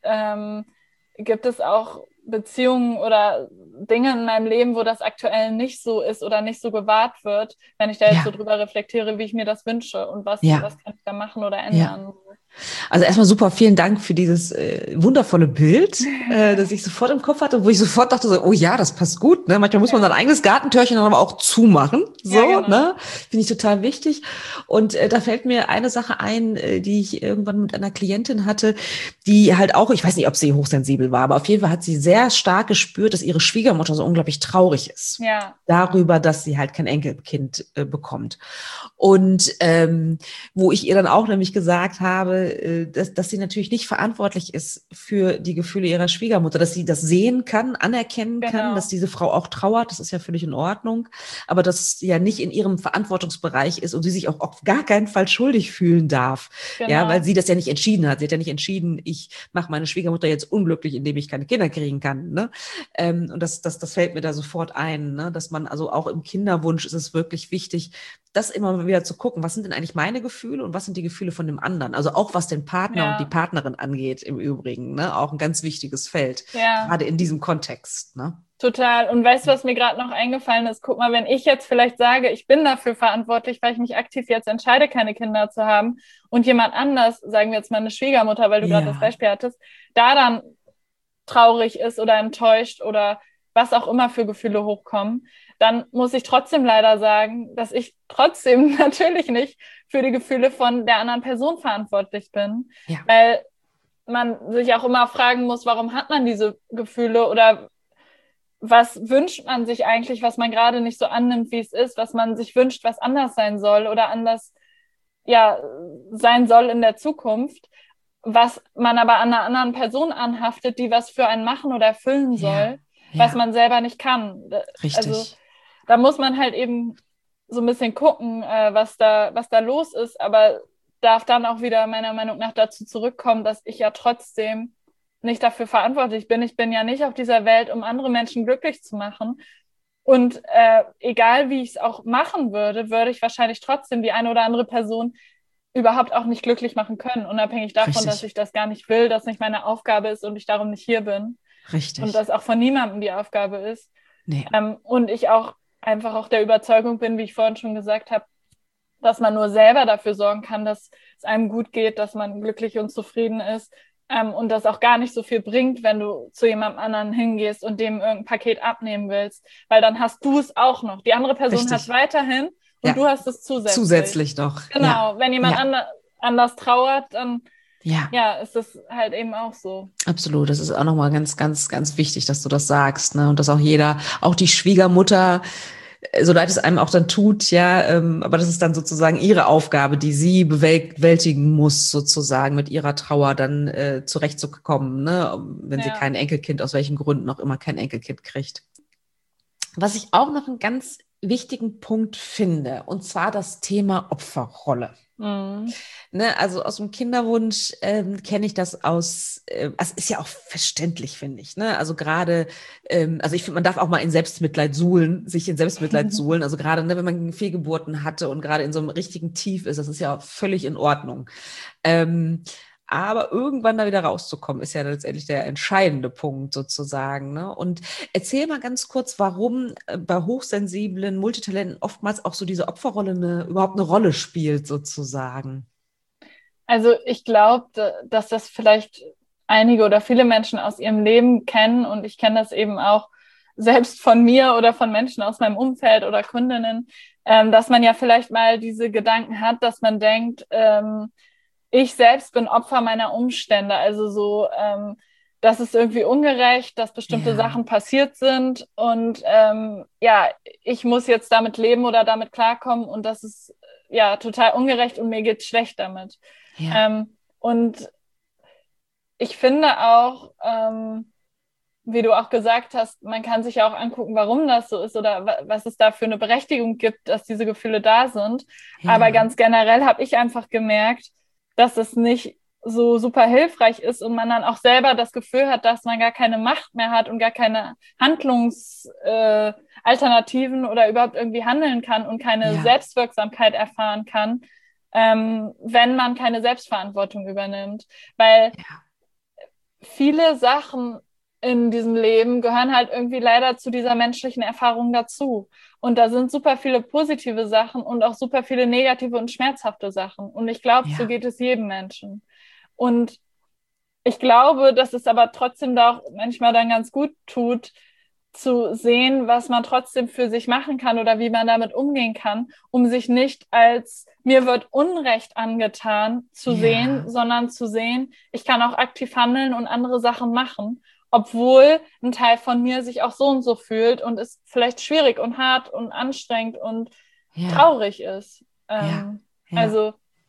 gibt es auch Beziehungen oder Dinge in meinem Leben, wo das aktuell nicht so ist oder nicht so gewahrt wird, wenn ich da jetzt so drüber reflektiere, wie ich mir das wünsche und was kann ich da machen oder ändern. Also erstmal super, vielen Dank für dieses wundervolle Bild, das ich sofort im Kopf hatte, wo ich sofort dachte, so, oh ja, das passt gut. Ne? Manchmal muss man sein eigenes Gartentürchen dann aber auch zumachen. So, genau. Ne? Finde ich total wichtig. Und da fällt mir eine Sache ein, die ich irgendwann mit einer Klientin hatte, die halt auch, ich weiß nicht, ob sie hochsensibel war, aber auf jeden Fall hat sie sehr stark gespürt, dass ihre Schwiegermutter so unglaublich traurig ist. Darüber, dass sie halt kein Enkelkind bekommt. Und wo ich ihr dann auch nämlich gesagt habe, dass sie natürlich nicht verantwortlich ist für die Gefühle ihrer Schwiegermutter, dass sie das sehen kann, anerkennen kann, dass diese Frau auch trauert, das ist ja völlig in Ordnung, aber dass es ja nicht in ihrem Verantwortungsbereich ist und sie sich auch auf gar keinen Fall schuldig fühlen darf, ja, weil sie das ja nicht entschieden hat. Sie hat ja nicht entschieden, ich mache meine Schwiegermutter jetzt unglücklich, indem ich keine Kinder kriegen kann, ne? Und das fällt mir da sofort ein, ne? Dass man also auch im Kinderwunsch ist es wirklich wichtig, das immer wieder zu gucken, was sind denn eigentlich meine Gefühle und was sind die Gefühle von dem anderen? Also auch was den Partner und die Partnerin angeht im Übrigen, ne? Auch ein ganz wichtiges Feld, gerade in diesem Kontext. Ne? Total. Und weißt du, was mir gerade noch eingefallen ist? Guck mal, wenn ich jetzt vielleicht sage, ich bin dafür verantwortlich, weil ich mich aktiv jetzt entscheide, keine Kinder zu haben und jemand anders, sagen wir jetzt mal eine Schwiegermutter, weil du gerade das Beispiel hattest, da dann traurig ist oder enttäuscht oder was auch immer für Gefühle hochkommen, dann muss ich trotzdem leider sagen, dass ich trotzdem natürlich nicht für die Gefühle von der anderen Person verantwortlich bin, weil man sich auch immer fragen muss, warum hat man diese Gefühle oder was wünscht man sich eigentlich, was man gerade nicht so annimmt, wie es ist, was man sich wünscht, was anders sein soll oder anders sein soll in der Zukunft, was man aber an einer anderen Person anhaftet, die was für einen machen oder erfüllen soll, was man selber nicht kann. Richtig. Also da muss man halt eben so ein bisschen gucken, was da los ist, aber darf dann auch wieder meiner Meinung nach dazu zurückkommen, dass ich ja trotzdem nicht dafür verantwortlich bin. Ich bin ja nicht auf dieser Welt, um andere Menschen glücklich zu machen. Und egal wie ich es auch machen würde, würde ich wahrscheinlich trotzdem die eine oder andere Person überhaupt auch nicht glücklich machen können, unabhängig davon, dass Richtig. ich das gar nicht will, dass nicht meine Aufgabe ist und ich darum nicht hier bin. Und Richtig. das auch von niemandem die Aufgabe ist. Nee. Und ich auch einfach auch der Überzeugung bin, wie ich vorhin schon gesagt habe, dass man nur selber dafür sorgen kann, dass es einem gut geht, dass man glücklich und zufrieden ist. Und das auch gar nicht so viel bringt, wenn du zu jemandem anderen hingehst und dem irgendein Paket abnehmen willst, weil dann hast du es auch noch. Die andere Person hat es Richtig. weiterhin und Ja. du hast es zusätzlich. Zusätzlich noch. Ja. Genau, wenn jemand Ja. anders trauert, dann Ja. ist es halt eben auch so. Absolut. Das ist auch nochmal ganz, ganz, ganz wichtig, dass du das sagst, ne? Und dass auch jeder, auch die Schwiegermutter, so leid es einem auch dann tut, ja, aber das ist dann sozusagen ihre Aufgabe, die sie bewältigen muss, sozusagen mit ihrer Trauer dann zurechtzukommen, ne? Wenn sie kein Enkelkind, aus welchen Gründen auch immer kein Enkelkind kriegt. Was ich auch noch einen ganz wichtigen Punkt finde, und zwar das Thema Opferrolle. Mhm. Ne, also aus dem Kinderwunsch kenne ich das aus, es ist ja auch verständlich, finde ich. Ne? Also gerade, also ich finde, man darf auch mal in Selbstmitleid suhlen, sich in Selbstmitleid suhlen. Also gerade, ne, wenn man Fehlgeburten hatte und gerade in so einem richtigen Tief ist, das ist ja völlig in Ordnung. Aber irgendwann da wieder rauszukommen, ist ja letztendlich der entscheidende Punkt sozusagen. Ne? Und erzähl mal ganz kurz, warum bei hochsensiblen Multitalenten oftmals auch so diese Opferrolle überhaupt eine Rolle spielt sozusagen. Also ich glaube, dass das vielleicht einige oder viele Menschen aus ihrem Leben kennen und ich kenne das eben auch selbst von mir oder von Menschen aus meinem Umfeld oder Kundinnen, dass man ja vielleicht mal diese Gedanken hat, dass man denkt, ich selbst bin Opfer meiner Umstände. Also so, das ist irgendwie ungerecht, dass bestimmte Sachen passiert sind und ich muss jetzt damit leben oder damit klarkommen und das ist ja total ungerecht und mir geht schlecht damit. Ja. Und ich finde auch, wie du auch gesagt hast, man kann sich ja auch angucken, warum das so ist oder was es da für eine Berechtigung gibt, dass diese Gefühle da sind. Ja. Aber ganz generell habe ich einfach gemerkt, dass es nicht so super hilfreich ist und man dann auch selber das Gefühl hat, dass man gar keine Macht mehr hat und gar keine Handlungsalternativen oder überhaupt irgendwie handeln kann und keine Selbstwirksamkeit erfahren kann, wenn man keine Selbstverantwortung übernimmt. Weil viele Sachen in diesem Leben gehören halt irgendwie leider zu dieser menschlichen Erfahrung dazu. Und da sind super viele positive Sachen und auch super viele negative und schmerzhafte Sachen. Und ich glaube, so geht es jedem Menschen. Und ich glaube, dass es aber trotzdem da auch manchmal dann ganz gut tut, zu sehen, was man trotzdem für sich machen kann oder wie man damit umgehen kann, um sich nicht als mir wird Unrecht angetan zu sehen, sondern zu sehen, ich kann auch aktiv handeln und andere Sachen machen, obwohl ein Teil von mir sich auch so und so fühlt und es vielleicht schwierig und hart und anstrengend und traurig ist. Also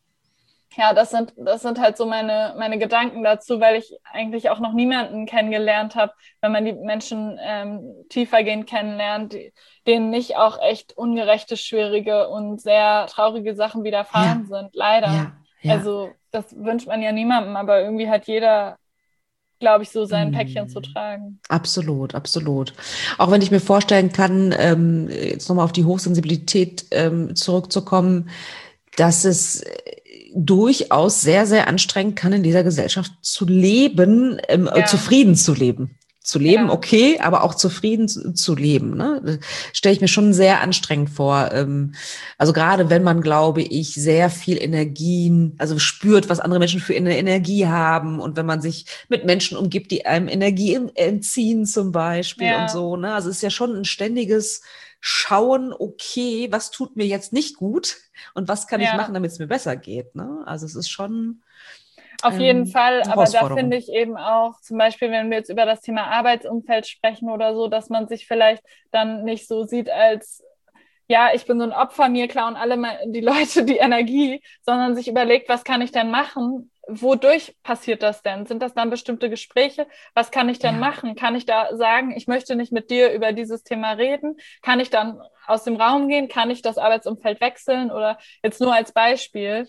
ja, das sind halt so meine Gedanken dazu, weil ich eigentlich auch noch niemanden kennengelernt habe, wenn man die Menschen tiefergehend kennenlernt, denen nicht auch echt ungerechte, schwierige und sehr traurige Sachen widerfahren sind, leider. Also das wünscht man ja niemandem, aber irgendwie hat jeder, glaube ich, so sein Päckchen zu tragen. Absolut, absolut. Auch wenn ich mir vorstellen kann, jetzt nochmal auf die Hochsensibilität zurückzukommen, dass es durchaus sehr, sehr anstrengend kann, in dieser Gesellschaft zu leben, zufrieden zu leben. Zu leben, okay, aber auch zufrieden zu leben. Ne? Das stelle ich mir schon sehr anstrengend vor. Also gerade wenn man, glaube ich, sehr viel Energien, also spürt, was andere Menschen für eine Energie haben und wenn man sich mit Menschen umgibt, die einem Energie entziehen zum Beispiel und so. Ne? Also es ist ja schon ein ständiges Schauen, okay, was tut mir jetzt nicht gut und was kann ich machen, damit es mir besser geht. Ne? Also es ist schon auf jeden Fall, aber da finde ich eben auch, zum Beispiel, wenn wir jetzt über das Thema Arbeitsumfeld sprechen oder so, dass man sich vielleicht dann nicht so sieht als, ja, ich bin so ein Opfer, mir klauen alle die Leute die Energie, sondern sich überlegt, was kann ich denn machen? Wodurch passiert das denn? Sind das dann bestimmte Gespräche? Was kann ich denn machen? Kann ich da sagen, ich möchte nicht mit dir über dieses Thema reden? Kann ich dann aus dem Raum gehen? Kann ich das Arbeitsumfeld wechseln? Oder jetzt nur als Beispiel,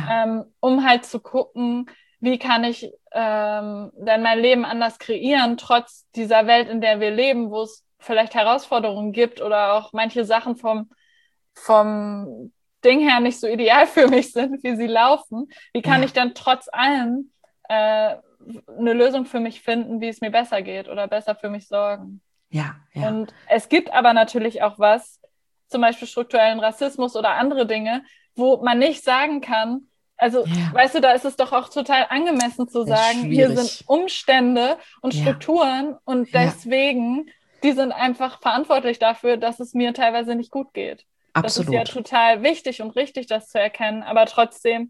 um halt zu gucken, wie kann ich denn mein Leben anders kreieren, trotz dieser Welt, in der wir leben, wo es vielleicht Herausforderungen gibt oder auch manche Sachen vom Ding her nicht so ideal für mich sind, wie sie laufen, wie kann ich dann trotz allem eine Lösung für mich finden, wie es mir besser geht oder besser für mich sorgen. Ja. Und es gibt aber natürlich auch zum Beispiel strukturellen Rassismus oder andere Dinge, wo man nicht sagen kann, also weißt du, da ist es doch auch total angemessen zu sagen, hier sind Umstände und Strukturen und deswegen, die sind einfach verantwortlich dafür, dass es mir teilweise nicht gut geht. Absolut. Das ist ja total wichtig und richtig, das zu erkennen, aber trotzdem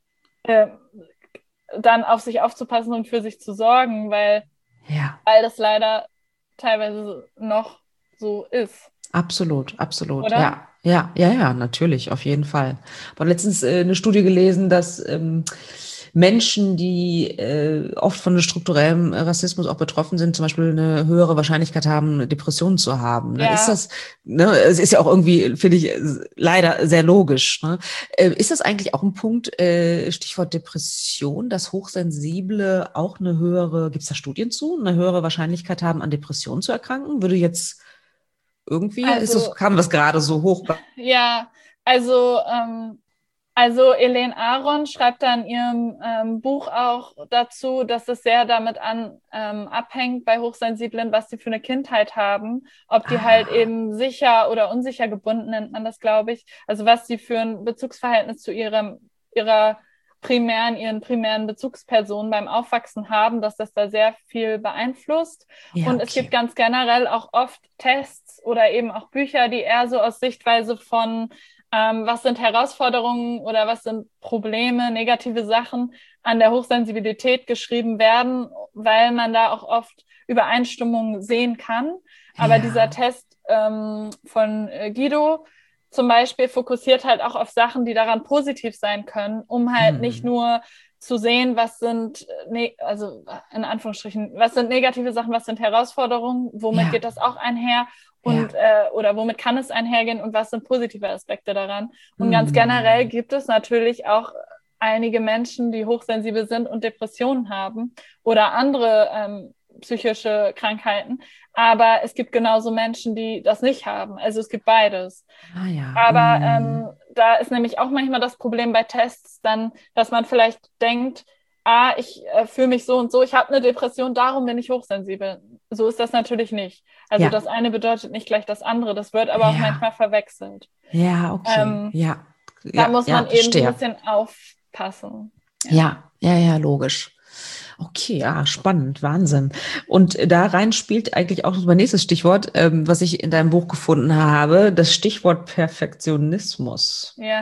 dann auf sich aufzupassen und für sich zu sorgen, weil das leider teilweise noch so ist. Absolut. Oder? Ja, natürlich, auf jeden Fall. Ich habe letztens eine Studie gelesen, dass Menschen, die oft von strukturellem Rassismus auch betroffen sind, zum Beispiel eine höhere Wahrscheinlichkeit haben, Depressionen zu haben. Ne? Ist das, ne? Es ist ja auch irgendwie, finde ich, leider sehr logisch. Ne? Ist das eigentlich auch ein Punkt, Stichwort Depression, dass Hochsensible auch eine höhere, gibt es da Studien zu, eine höhere Wahrscheinlichkeit haben, an Depressionen zu erkranken? Würde jetzt irgendwie, kam das gerade so hoch? Ja, also Elaine Aron schreibt da in ihrem Buch auch dazu, dass es sehr damit abhängt bei Hochsensiblen, was sie für eine Kindheit haben, ob die halt eben sicher oder unsicher gebunden, nennt man das, glaube ich. Also was sie für ein Bezugsverhältnis zu ihren primären Bezugspersonen beim Aufwachsen haben, dass das da sehr viel beeinflusst. Und es gibt ganz generell auch oft Tests oder eben auch Bücher, die eher so aus Sichtweise von was sind Herausforderungen oder was sind Probleme, negative Sachen an der Hochsensibilität geschrieben werden, weil man da auch oft Übereinstimmungen sehen kann. Aber dieser Test von Guido zum Beispiel fokussiert halt auch auf Sachen, die daran positiv sein können, um halt nicht nur zu sehen, was sind, also in Anführungsstrichen, was sind negative Sachen, was sind Herausforderungen, womit geht das auch einher und oder womit kann es einhergehen und was sind positive Aspekte daran. Und ganz generell gibt es natürlich auch einige Menschen, die hochsensibel sind und Depressionen haben oder andere psychische Krankheiten, aber es gibt genauso Menschen, die das nicht haben. Also es gibt beides. Aber da ist nämlich auch manchmal das Problem bei Tests dann, dass man vielleicht denkt, ich fühle mich so und so, ich habe eine Depression, darum bin ich hochsensibel. So ist das natürlich nicht. Also das eine bedeutet nicht gleich das andere, das wird aber auch manchmal verwechselt. Ja, okay. Da muss man eben ein bisschen aufpassen. Ja, logisch. Okay, spannend, Wahnsinn. Und da rein spielt eigentlich auch mein nächstes Stichwort, was ich in deinem Buch gefunden habe, das Stichwort Perfektionismus. Ja.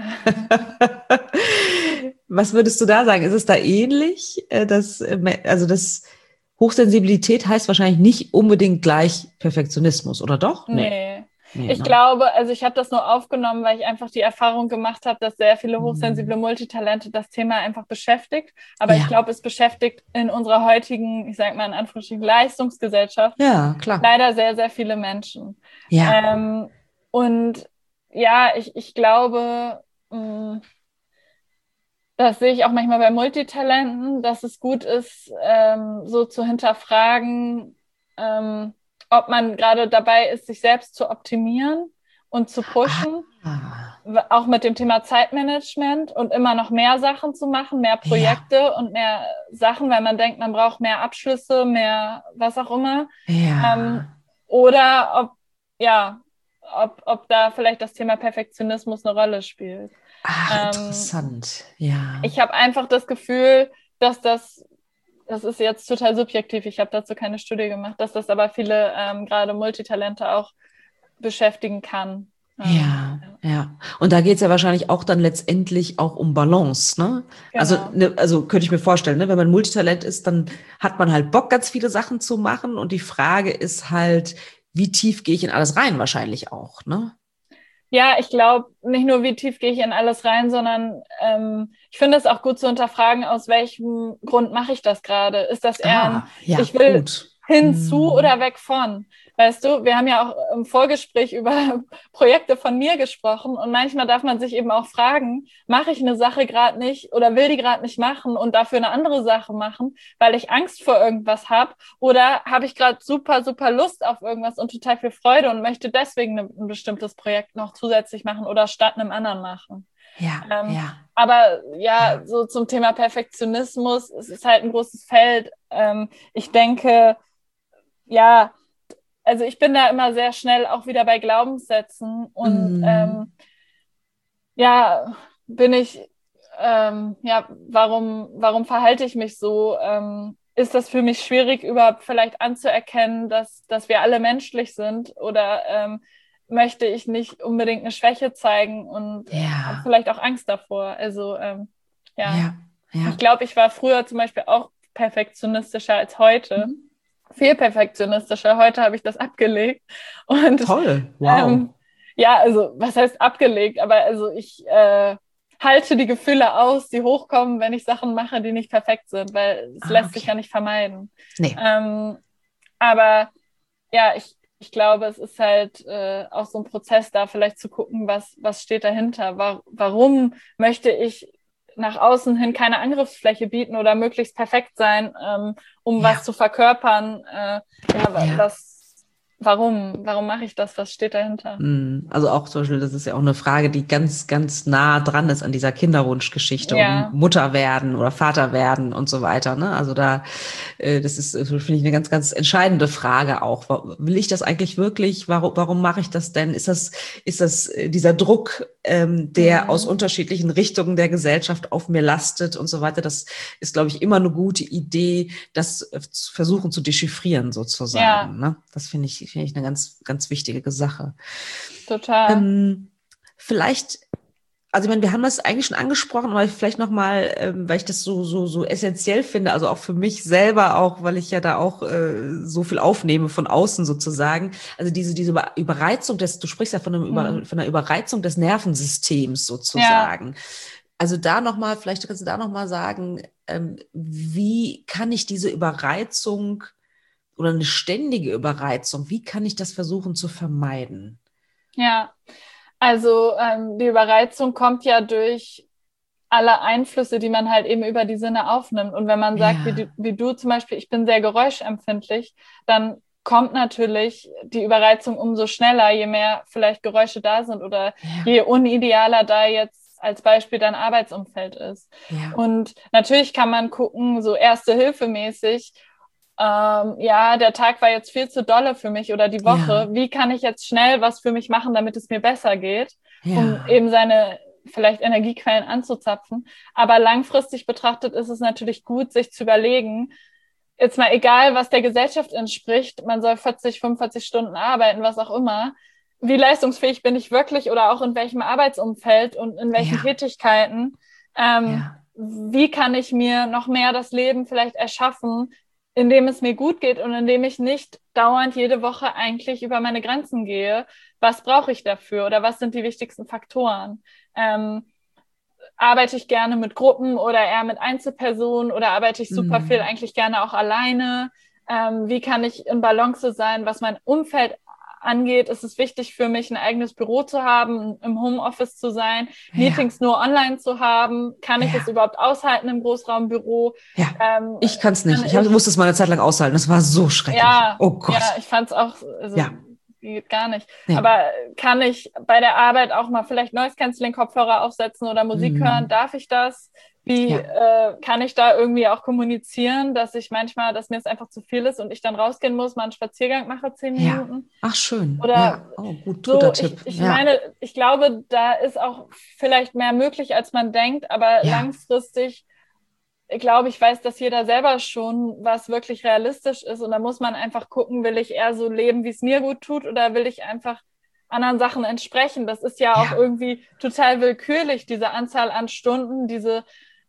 Was würdest du da sagen? Ist es da ähnlich? Das Hochsensibilität heißt wahrscheinlich nicht unbedingt gleich Perfektionismus, oder doch? Nee. Ich glaube, also ich habe das nur aufgenommen, weil ich einfach die Erfahrung gemacht habe, dass sehr viele hochsensible Multitalente das Thema einfach beschäftigt. Aber ich glaube, es beschäftigt in unserer heutigen, ich sage mal in Anführungsstrichen, Leistungsgesellschaft leider sehr, sehr viele Menschen. Und ich glaube, das sehe ich auch manchmal bei Multitalenten, dass es gut ist, so zu hinterfragen, ob man gerade dabei ist, sich selbst zu optimieren und zu pushen, auch mit dem Thema Zeitmanagement und immer noch mehr Sachen zu machen, mehr Projekte und mehr Sachen, weil man denkt, man braucht mehr Abschlüsse, mehr was auch immer. Oder ob da vielleicht das Thema Perfektionismus eine Rolle spielt. Interessant, ja. Ich habe einfach das Gefühl, dass das ist jetzt total subjektiv, ich habe dazu keine Studie gemacht, dass das aber viele gerade Multitalente auch beschäftigen kann. Ja. Und da geht es ja wahrscheinlich auch dann letztendlich auch um Balance, ne? Genau. Also könnte ich mir vorstellen, ne? Wenn man Multitalent ist, dann hat man halt Bock, ganz viele Sachen zu machen. Und die Frage ist halt, wie tief gehe ich in alles rein wahrscheinlich auch, ne? Ja, ich glaube, nicht nur, wie tief gehe ich in alles rein, sondern ich finde es auch gut zu hinterfragen, aus welchem Grund mache ich das gerade? Ist das eher ich will hinzu oder weg von. Weißt du, wir haben ja auch im Vorgespräch über Projekte von mir gesprochen und manchmal darf man sich eben auch fragen, mache ich eine Sache gerade nicht oder will die gerade nicht machen und dafür eine andere Sache machen, weil ich Angst vor irgendwas habe, oder habe ich gerade super, super Lust auf irgendwas und total viel Freude und möchte deswegen ein bestimmtes Projekt noch zusätzlich machen oder statt einem anderen machen. Aber so zum Thema Perfektionismus, es ist halt ein großes Feld. Ich denke, also ich bin da immer sehr schnell auch wieder bei Glaubenssätzen und bin ich, warum verhalte ich mich so? Ist das für mich schwierig, überhaupt vielleicht anzuerkennen, dass wir alle menschlich sind, oder möchte ich nicht unbedingt eine Schwäche zeigen und habe vielleicht auch Angst davor? Also ich glaube, ich war früher zum Beispiel auch perfektionistischer als heute. Viel perfektionistischer. Heute habe ich das abgelegt. Und, toll, wow. Also was heißt abgelegt? Aber also ich halte die Gefühle aus, die hochkommen, wenn ich Sachen mache, die nicht perfekt sind, weil es lässt sich ja nicht vermeiden. Nee. Aber ja, ich glaube, es ist halt auch so ein Prozess da, vielleicht zu gucken, was steht dahinter. Warum möchte ich nach außen hin keine Angriffsfläche bieten oder möglichst perfekt sein, um was zu verkörpern? Warum mache ich das? Was steht dahinter? Also auch zum Beispiel, das ist ja auch eine Frage, die ganz, ganz nah dran ist an dieser Kinderwunschgeschichte und Mutter werden oder Vater werden und so weiter. Ne? Also das ist, finde ich, eine ganz, ganz entscheidende Frage auch. Will ich das eigentlich wirklich? Warum mache ich das denn? Ist das dieser Druck, der aus unterschiedlichen Richtungen der Gesellschaft auf mir lastet und so weiter? Das ist, glaube ich, immer eine gute Idee, das versuchen zu dechiffrieren sozusagen. Ne? Das finde ich eine ganz, ganz wichtige Sache. Total. Vielleicht, also ich meine, wir haben das eigentlich schon angesprochen, aber vielleicht nochmal, weil ich das so essentiell finde, also auch für mich selber auch, weil ich ja da auch so viel aufnehme von außen sozusagen. Also diese Überreizung du sprichst ja von einer Überreizung des Nervensystems sozusagen. Also vielleicht kannst du da nochmal sagen, wie kann ich diese Überreizung oder eine ständige Überreizung, wie kann ich das versuchen zu vermeiden? Ja, also die Überreizung kommt ja durch alle Einflüsse, die man halt eben über die Sinne aufnimmt. Und wenn man sagt, wie du zum Beispiel, ich bin sehr geräuschempfindlich, dann kommt natürlich die Überreizung umso schneller, je mehr vielleicht Geräusche da sind oder je unidealer da jetzt als Beispiel dein Arbeitsumfeld ist. Und natürlich kann man gucken, so Erste-Hilfe-mäßig, der Tag war jetzt viel zu dolle für mich oder die Woche. Wie kann ich jetzt schnell was für mich machen, damit es mir besser geht, um eben seine vielleicht Energiequellen anzuzapfen. Aber langfristig betrachtet ist es natürlich gut, sich zu überlegen, jetzt mal egal, was der Gesellschaft entspricht, man soll 40, 45 Stunden arbeiten, was auch immer. Wie leistungsfähig bin ich wirklich oder auch in welchem Arbeitsumfeld und in welchen Tätigkeiten? Wie kann ich mir noch mehr das Leben vielleicht erschaffen, indem es mir gut geht und indem ich nicht dauernd jede Woche eigentlich über meine Grenzen gehe? Was brauche ich dafür oder was sind die wichtigsten Faktoren? Arbeite ich gerne mit Gruppen oder eher mit Einzelpersonen oder arbeite ich super viel eigentlich gerne auch alleine? Wie kann ich in Balance sein, was mein Umfeld angeht? Ist es wichtig für mich, ein eigenes Büro zu haben, im Homeoffice zu sein, Meetings nur online zu haben? Kann ich es überhaupt aushalten im Großraumbüro? Ich kann es nicht. Ich musste es mal eine Zeit lang aushalten. Das war so schrecklich. Oh Gott. Ja, ich fand es auch, geht gar nicht. Aber kann ich bei der Arbeit auch mal vielleicht Noise-Canceling-Kopfhörer aufsetzen oder Musik hören? Darf ich das? Wie kann ich da irgendwie auch kommunizieren, dass mir es einfach zu viel ist und ich dann rausgehen muss, mal einen Spaziergang mache, 10 Minuten? Ach, schön. Oder guter Tipp. Ich meine, ich glaube, da ist auch vielleicht mehr möglich, als man denkt, aber langfristig, ich glaube, ich weiß, dass jeder selber schon, was wirklich realistisch ist, und da muss man einfach gucken, will ich eher so leben, wie es mir gut tut, oder will ich einfach anderen Sachen entsprechen? Das ist ja auch irgendwie total willkürlich, diese Anzahl an Stunden, diese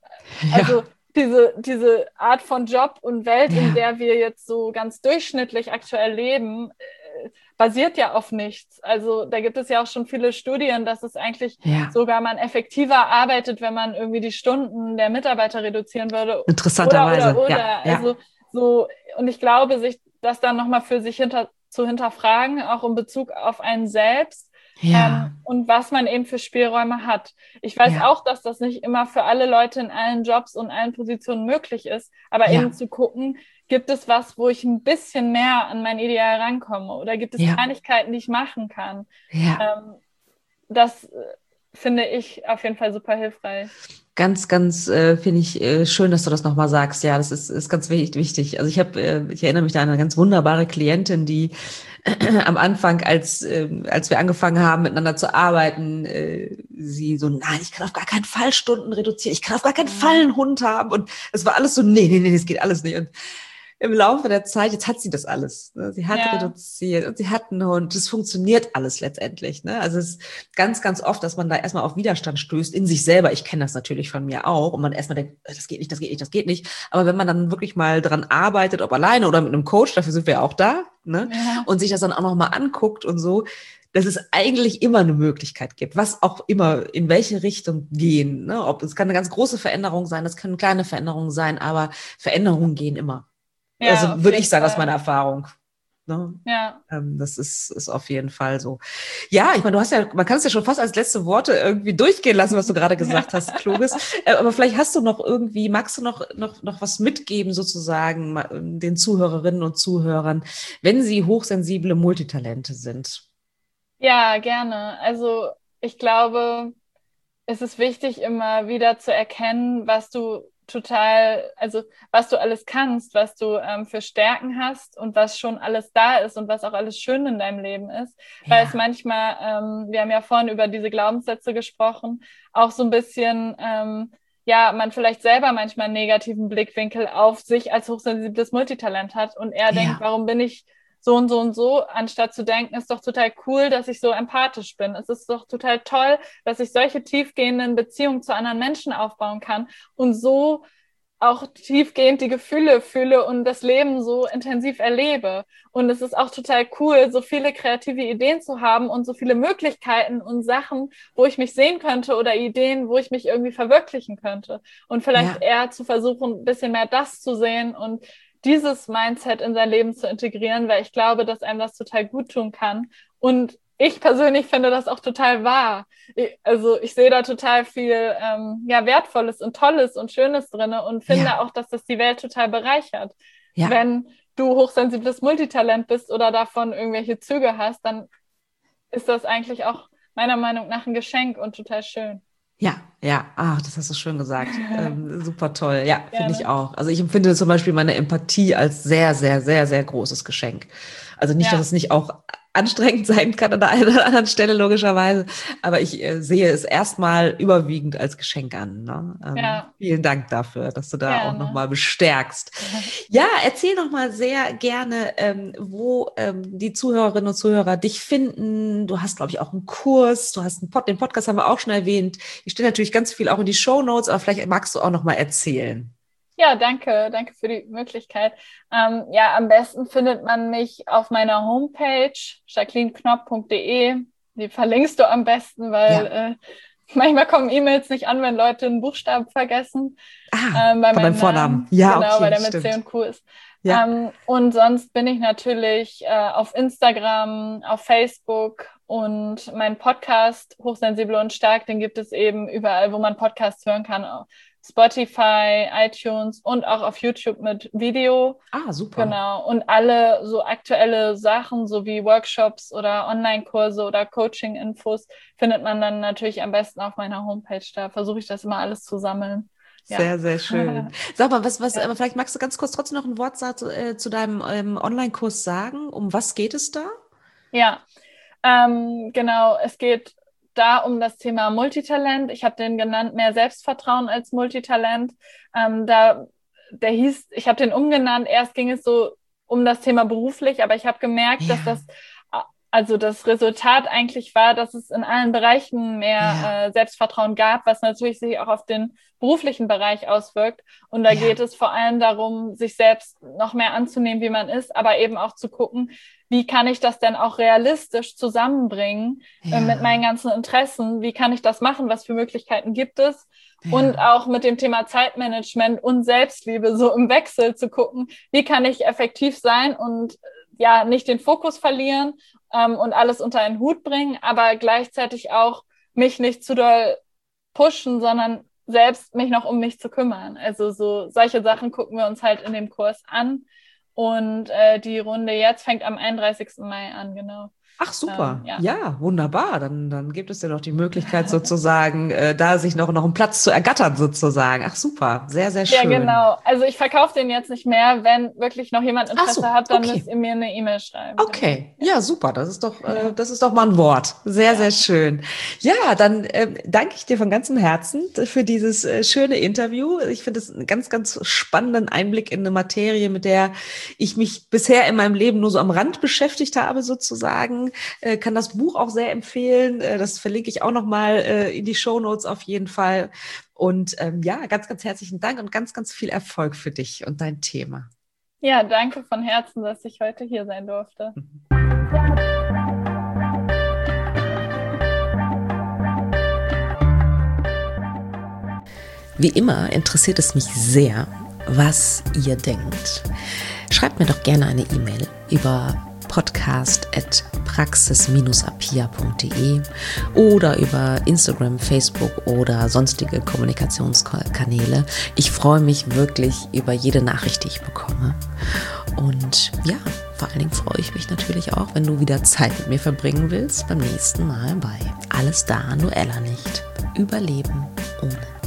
Art von Job und Welt, in der wir jetzt so ganz durchschnittlich aktuell leben, basiert ja auf nichts. Also da gibt es ja auch schon viele Studien, dass es eigentlich sogar man effektiver arbeitet, wenn man irgendwie die Stunden der Mitarbeiter reduzieren würde. Interessanterweise. Also so, und ich glaube, sich das dann nochmal für sich zu hinterfragen, auch in Bezug auf einen selbst. Ja, Und was man eben für Spielräume hat. Ich weiß ja, auch, dass das nicht immer für alle Leute in allen Jobs und allen Positionen möglich ist, aber eben ja, zu gucken, gibt es was, wo ich ein bisschen mehr an mein Ideal rankomme oder gibt es ja, Kleinigkeiten, die ich machen kann? ja. Das finde ich auf jeden Fall super hilfreich. Ganz, ganz finde ich schön, dass du das nochmal sagst. Ja, das ist ganz wichtig. Also ich erinnere mich da an eine ganz wunderbare Klientin, die am Anfang, als wir angefangen haben, miteinander zu arbeiten, sie so, nein, ich kann auf gar keinen Fall Stunden reduzieren, ich kann auf gar keinen Fall einen Hund haben. Und es war alles so, nee, das geht alles nicht. Und im Laufe der Zeit, jetzt hat sie das alles. Ne? Sie hat Ja, reduziert und sie hat einen Hund. Das funktioniert alles letztendlich. Ne? Also es ist ganz, ganz oft, dass man da erstmal auf Widerstand stößt in sich selber. Ich kenne das natürlich von mir auch. Und man erstmal denkt, das geht nicht, das geht nicht, das geht nicht. Aber wenn man dann wirklich mal dran arbeitet, ob alleine oder mit einem Coach, dafür sind wir ja auch da, ne? ja, Und sich das dann auch nochmal anguckt und so, dass es eigentlich immer eine Möglichkeit gibt, was auch immer, in welche Richtung gehen. Ne? Ob es kann eine ganz große Veränderung sein, das können kleine Veränderungen sein, aber Veränderungen gehen immer. ja, Also auf würde ich jeden sagen, aus meiner Fall. Erfahrung. Ne? Ja. Das ist auf jeden Fall so. Ja, ich meine, du hast ja, man kann es ja schon fast als letzte Worte irgendwie durchgehen lassen, was du gerade gesagt hast, Kluges. Aber vielleicht hast du noch irgendwie, magst du noch was mitgeben, sozusagen, den Zuhörerinnen und Zuhörern, wenn sie hochsensible Multitalente sind? Ja, gerne. Also ich glaube, es ist wichtig, immer wieder zu erkennen, was du alles kannst, was du für Stärken hast und was schon alles da ist und was auch alles schön in deinem Leben ist. Weil es Ja, manchmal, wir haben ja vorhin über diese Glaubenssätze gesprochen, auch so ein bisschen, ja, man vielleicht selber manchmal einen negativen Blickwinkel auf sich als hochsensibles Multitalent hat und er denkt, ja, warum bin ich so und so und so, anstatt zu denken, ist doch total cool, dass ich so empathisch bin. Es ist doch total toll, dass ich solche tiefgehenden Beziehungen zu anderen Menschen aufbauen kann und so auch tiefgehend die Gefühle fühle und das Leben so intensiv erlebe. Und es ist auch total cool, so viele kreative Ideen zu haben und so viele Möglichkeiten und Sachen, wo ich mich sehen könnte oder Ideen, wo ich mich irgendwie verwirklichen könnte. Und vielleicht ja, eher zu versuchen, ein bisschen mehr das zu sehen und dieses Mindset in sein Leben zu integrieren, weil ich glaube, dass einem das total gut tun kann. Und ich persönlich finde das auch total wahr. Also ich sehe da total viel ja, Wertvolles und Tolles und Schönes drin und finde ja, auch, dass das die Welt total bereichert. ja. Wenn du hochsensibles Multitalent bist oder davon irgendwelche Züge hast, dann ist das eigentlich auch meiner Meinung nach ein Geschenk und total schön. Ja, ja, ach, das hast du schön gesagt. Super toll. Ja, finde ich Gerne. auch. Also ich empfinde zum Beispiel meine Empathie als sehr, sehr, sehr, sehr großes Geschenk. Also nicht, dass Ja, es nicht auch anstrengend sein kann an der einen oder anderen Stelle, logischerweise, aber ich sehe es erstmal überwiegend als Geschenk an. Ne? ja, Vielen Dank dafür, dass du da auch gerne. nochmal bestärkst. Ja, erzähl noch mal sehr gerne, wo die Zuhörerinnen und Zuhörer dich finden. Du hast, glaube ich, auch einen Kurs, du hast den Podcast haben wir auch schon erwähnt. Ich stelle natürlich ganz viel auch in die Shownotes, aber vielleicht magst du auch noch mal erzählen. Ja, danke für die Möglichkeit. Ja, am besten findet man mich auf meiner Homepage, jacquelineknopp.de. Die verlinkst du am besten, weil Ja. manchmal kommen E-Mails nicht an, wenn Leute einen Buchstaben vergessen, Ah, bei von deinem meinem Vornamen. Namen, Ja, genau, weil okay, der mit C stimmt. und Q ist. Ja. Und sonst bin ich natürlich auf Instagram, auf Facebook und mein Podcast Hochsensibel und Stark, den gibt es eben überall, wo man Podcasts hören kann. Spotify, iTunes und auch auf YouTube mit Video. Ah, super. Genau. Und alle so aktuelle Sachen, so wie Workshops oder Online-Kurse oder Coaching-Infos, findet man dann natürlich am besten auf meiner Homepage. Da versuche ich das immer alles zu sammeln. Ja. Sehr, sehr schön. Sag mal, Ja. vielleicht magst du ganz kurz trotzdem noch ein Wort zu deinem Online-Kurs sagen. Um was geht es da? Ja. Genau. Es geht da um das Thema Multitalent. Ich habe den genannt, mehr Selbstvertrauen als Multitalent. Ich habe den umgenannt. Erst ging es so um das Thema beruflich, aber ich habe gemerkt, dass Ja, das also das Resultat eigentlich war, dass es in allen Bereichen mehr Selbstvertrauen gab, was natürlich sich auch auf den beruflichen Bereich auswirkt. Und da geht es vor allem darum, sich selbst noch mehr anzunehmen, wie man ist, aber eben auch zu gucken, wie kann ich das denn auch realistisch zusammenbringen mit meinen ganzen Interessen? Wie kann ich das machen? Was für Möglichkeiten gibt es? Und auch mit dem Thema Zeitmanagement und Selbstliebe so im Wechsel zu gucken, wie kann ich effektiv sein und nicht den Fokus verlieren und alles unter einen Hut bringen, aber gleichzeitig auch mich nicht zu doll pushen, sondern selbst mich noch um mich zu kümmern. Also so solche Sachen gucken wir uns halt in dem Kurs an. Und die Runde jetzt fängt am 31. Mai an, genau. Ach, super. Ja, wunderbar. Dann gibt es ja noch die Möglichkeit sozusagen, da sich noch einen Platz zu ergattern sozusagen. Ach, super. Sehr, sehr schön. Ja, genau. Also ich verkaufe den jetzt nicht mehr. Wenn wirklich noch jemand Interesse hat, dann müsst ihr mir eine E-Mail schreiben. Okay. Ja, super. Das ist doch mal ein Wort. Sehr, sehr schön. Ja, dann danke ich dir von ganzem Herzen für dieses schöne Interview. Ich finde es einen ganz, ganz spannenden Einblick in eine Materie, mit der ich mich bisher in meinem Leben nur so am Rand beschäftigt habe sozusagen. Kann das Buch auch sehr empfehlen. Das verlinke ich auch nochmal in die Shownotes auf jeden Fall. Und ganz, ganz herzlichen Dank und ganz, ganz viel Erfolg für dich und dein Thema. Ja, danke von Herzen, dass ich heute hier sein durfte. Wie immer interessiert es mich sehr, was ihr denkt. Schreibt mir doch gerne eine E-Mail über podcast@praxis-apia.de oder über Instagram, Facebook oder sonstige Kommunikationskanäle. Ich freue mich wirklich über jede Nachricht, die ich bekomme. Und vor allen Dingen freue ich mich natürlich auch, wenn du wieder Zeit mit mir verbringen willst, beim nächsten Mal bei Alles da, nur Ella nicht. Überleben ohne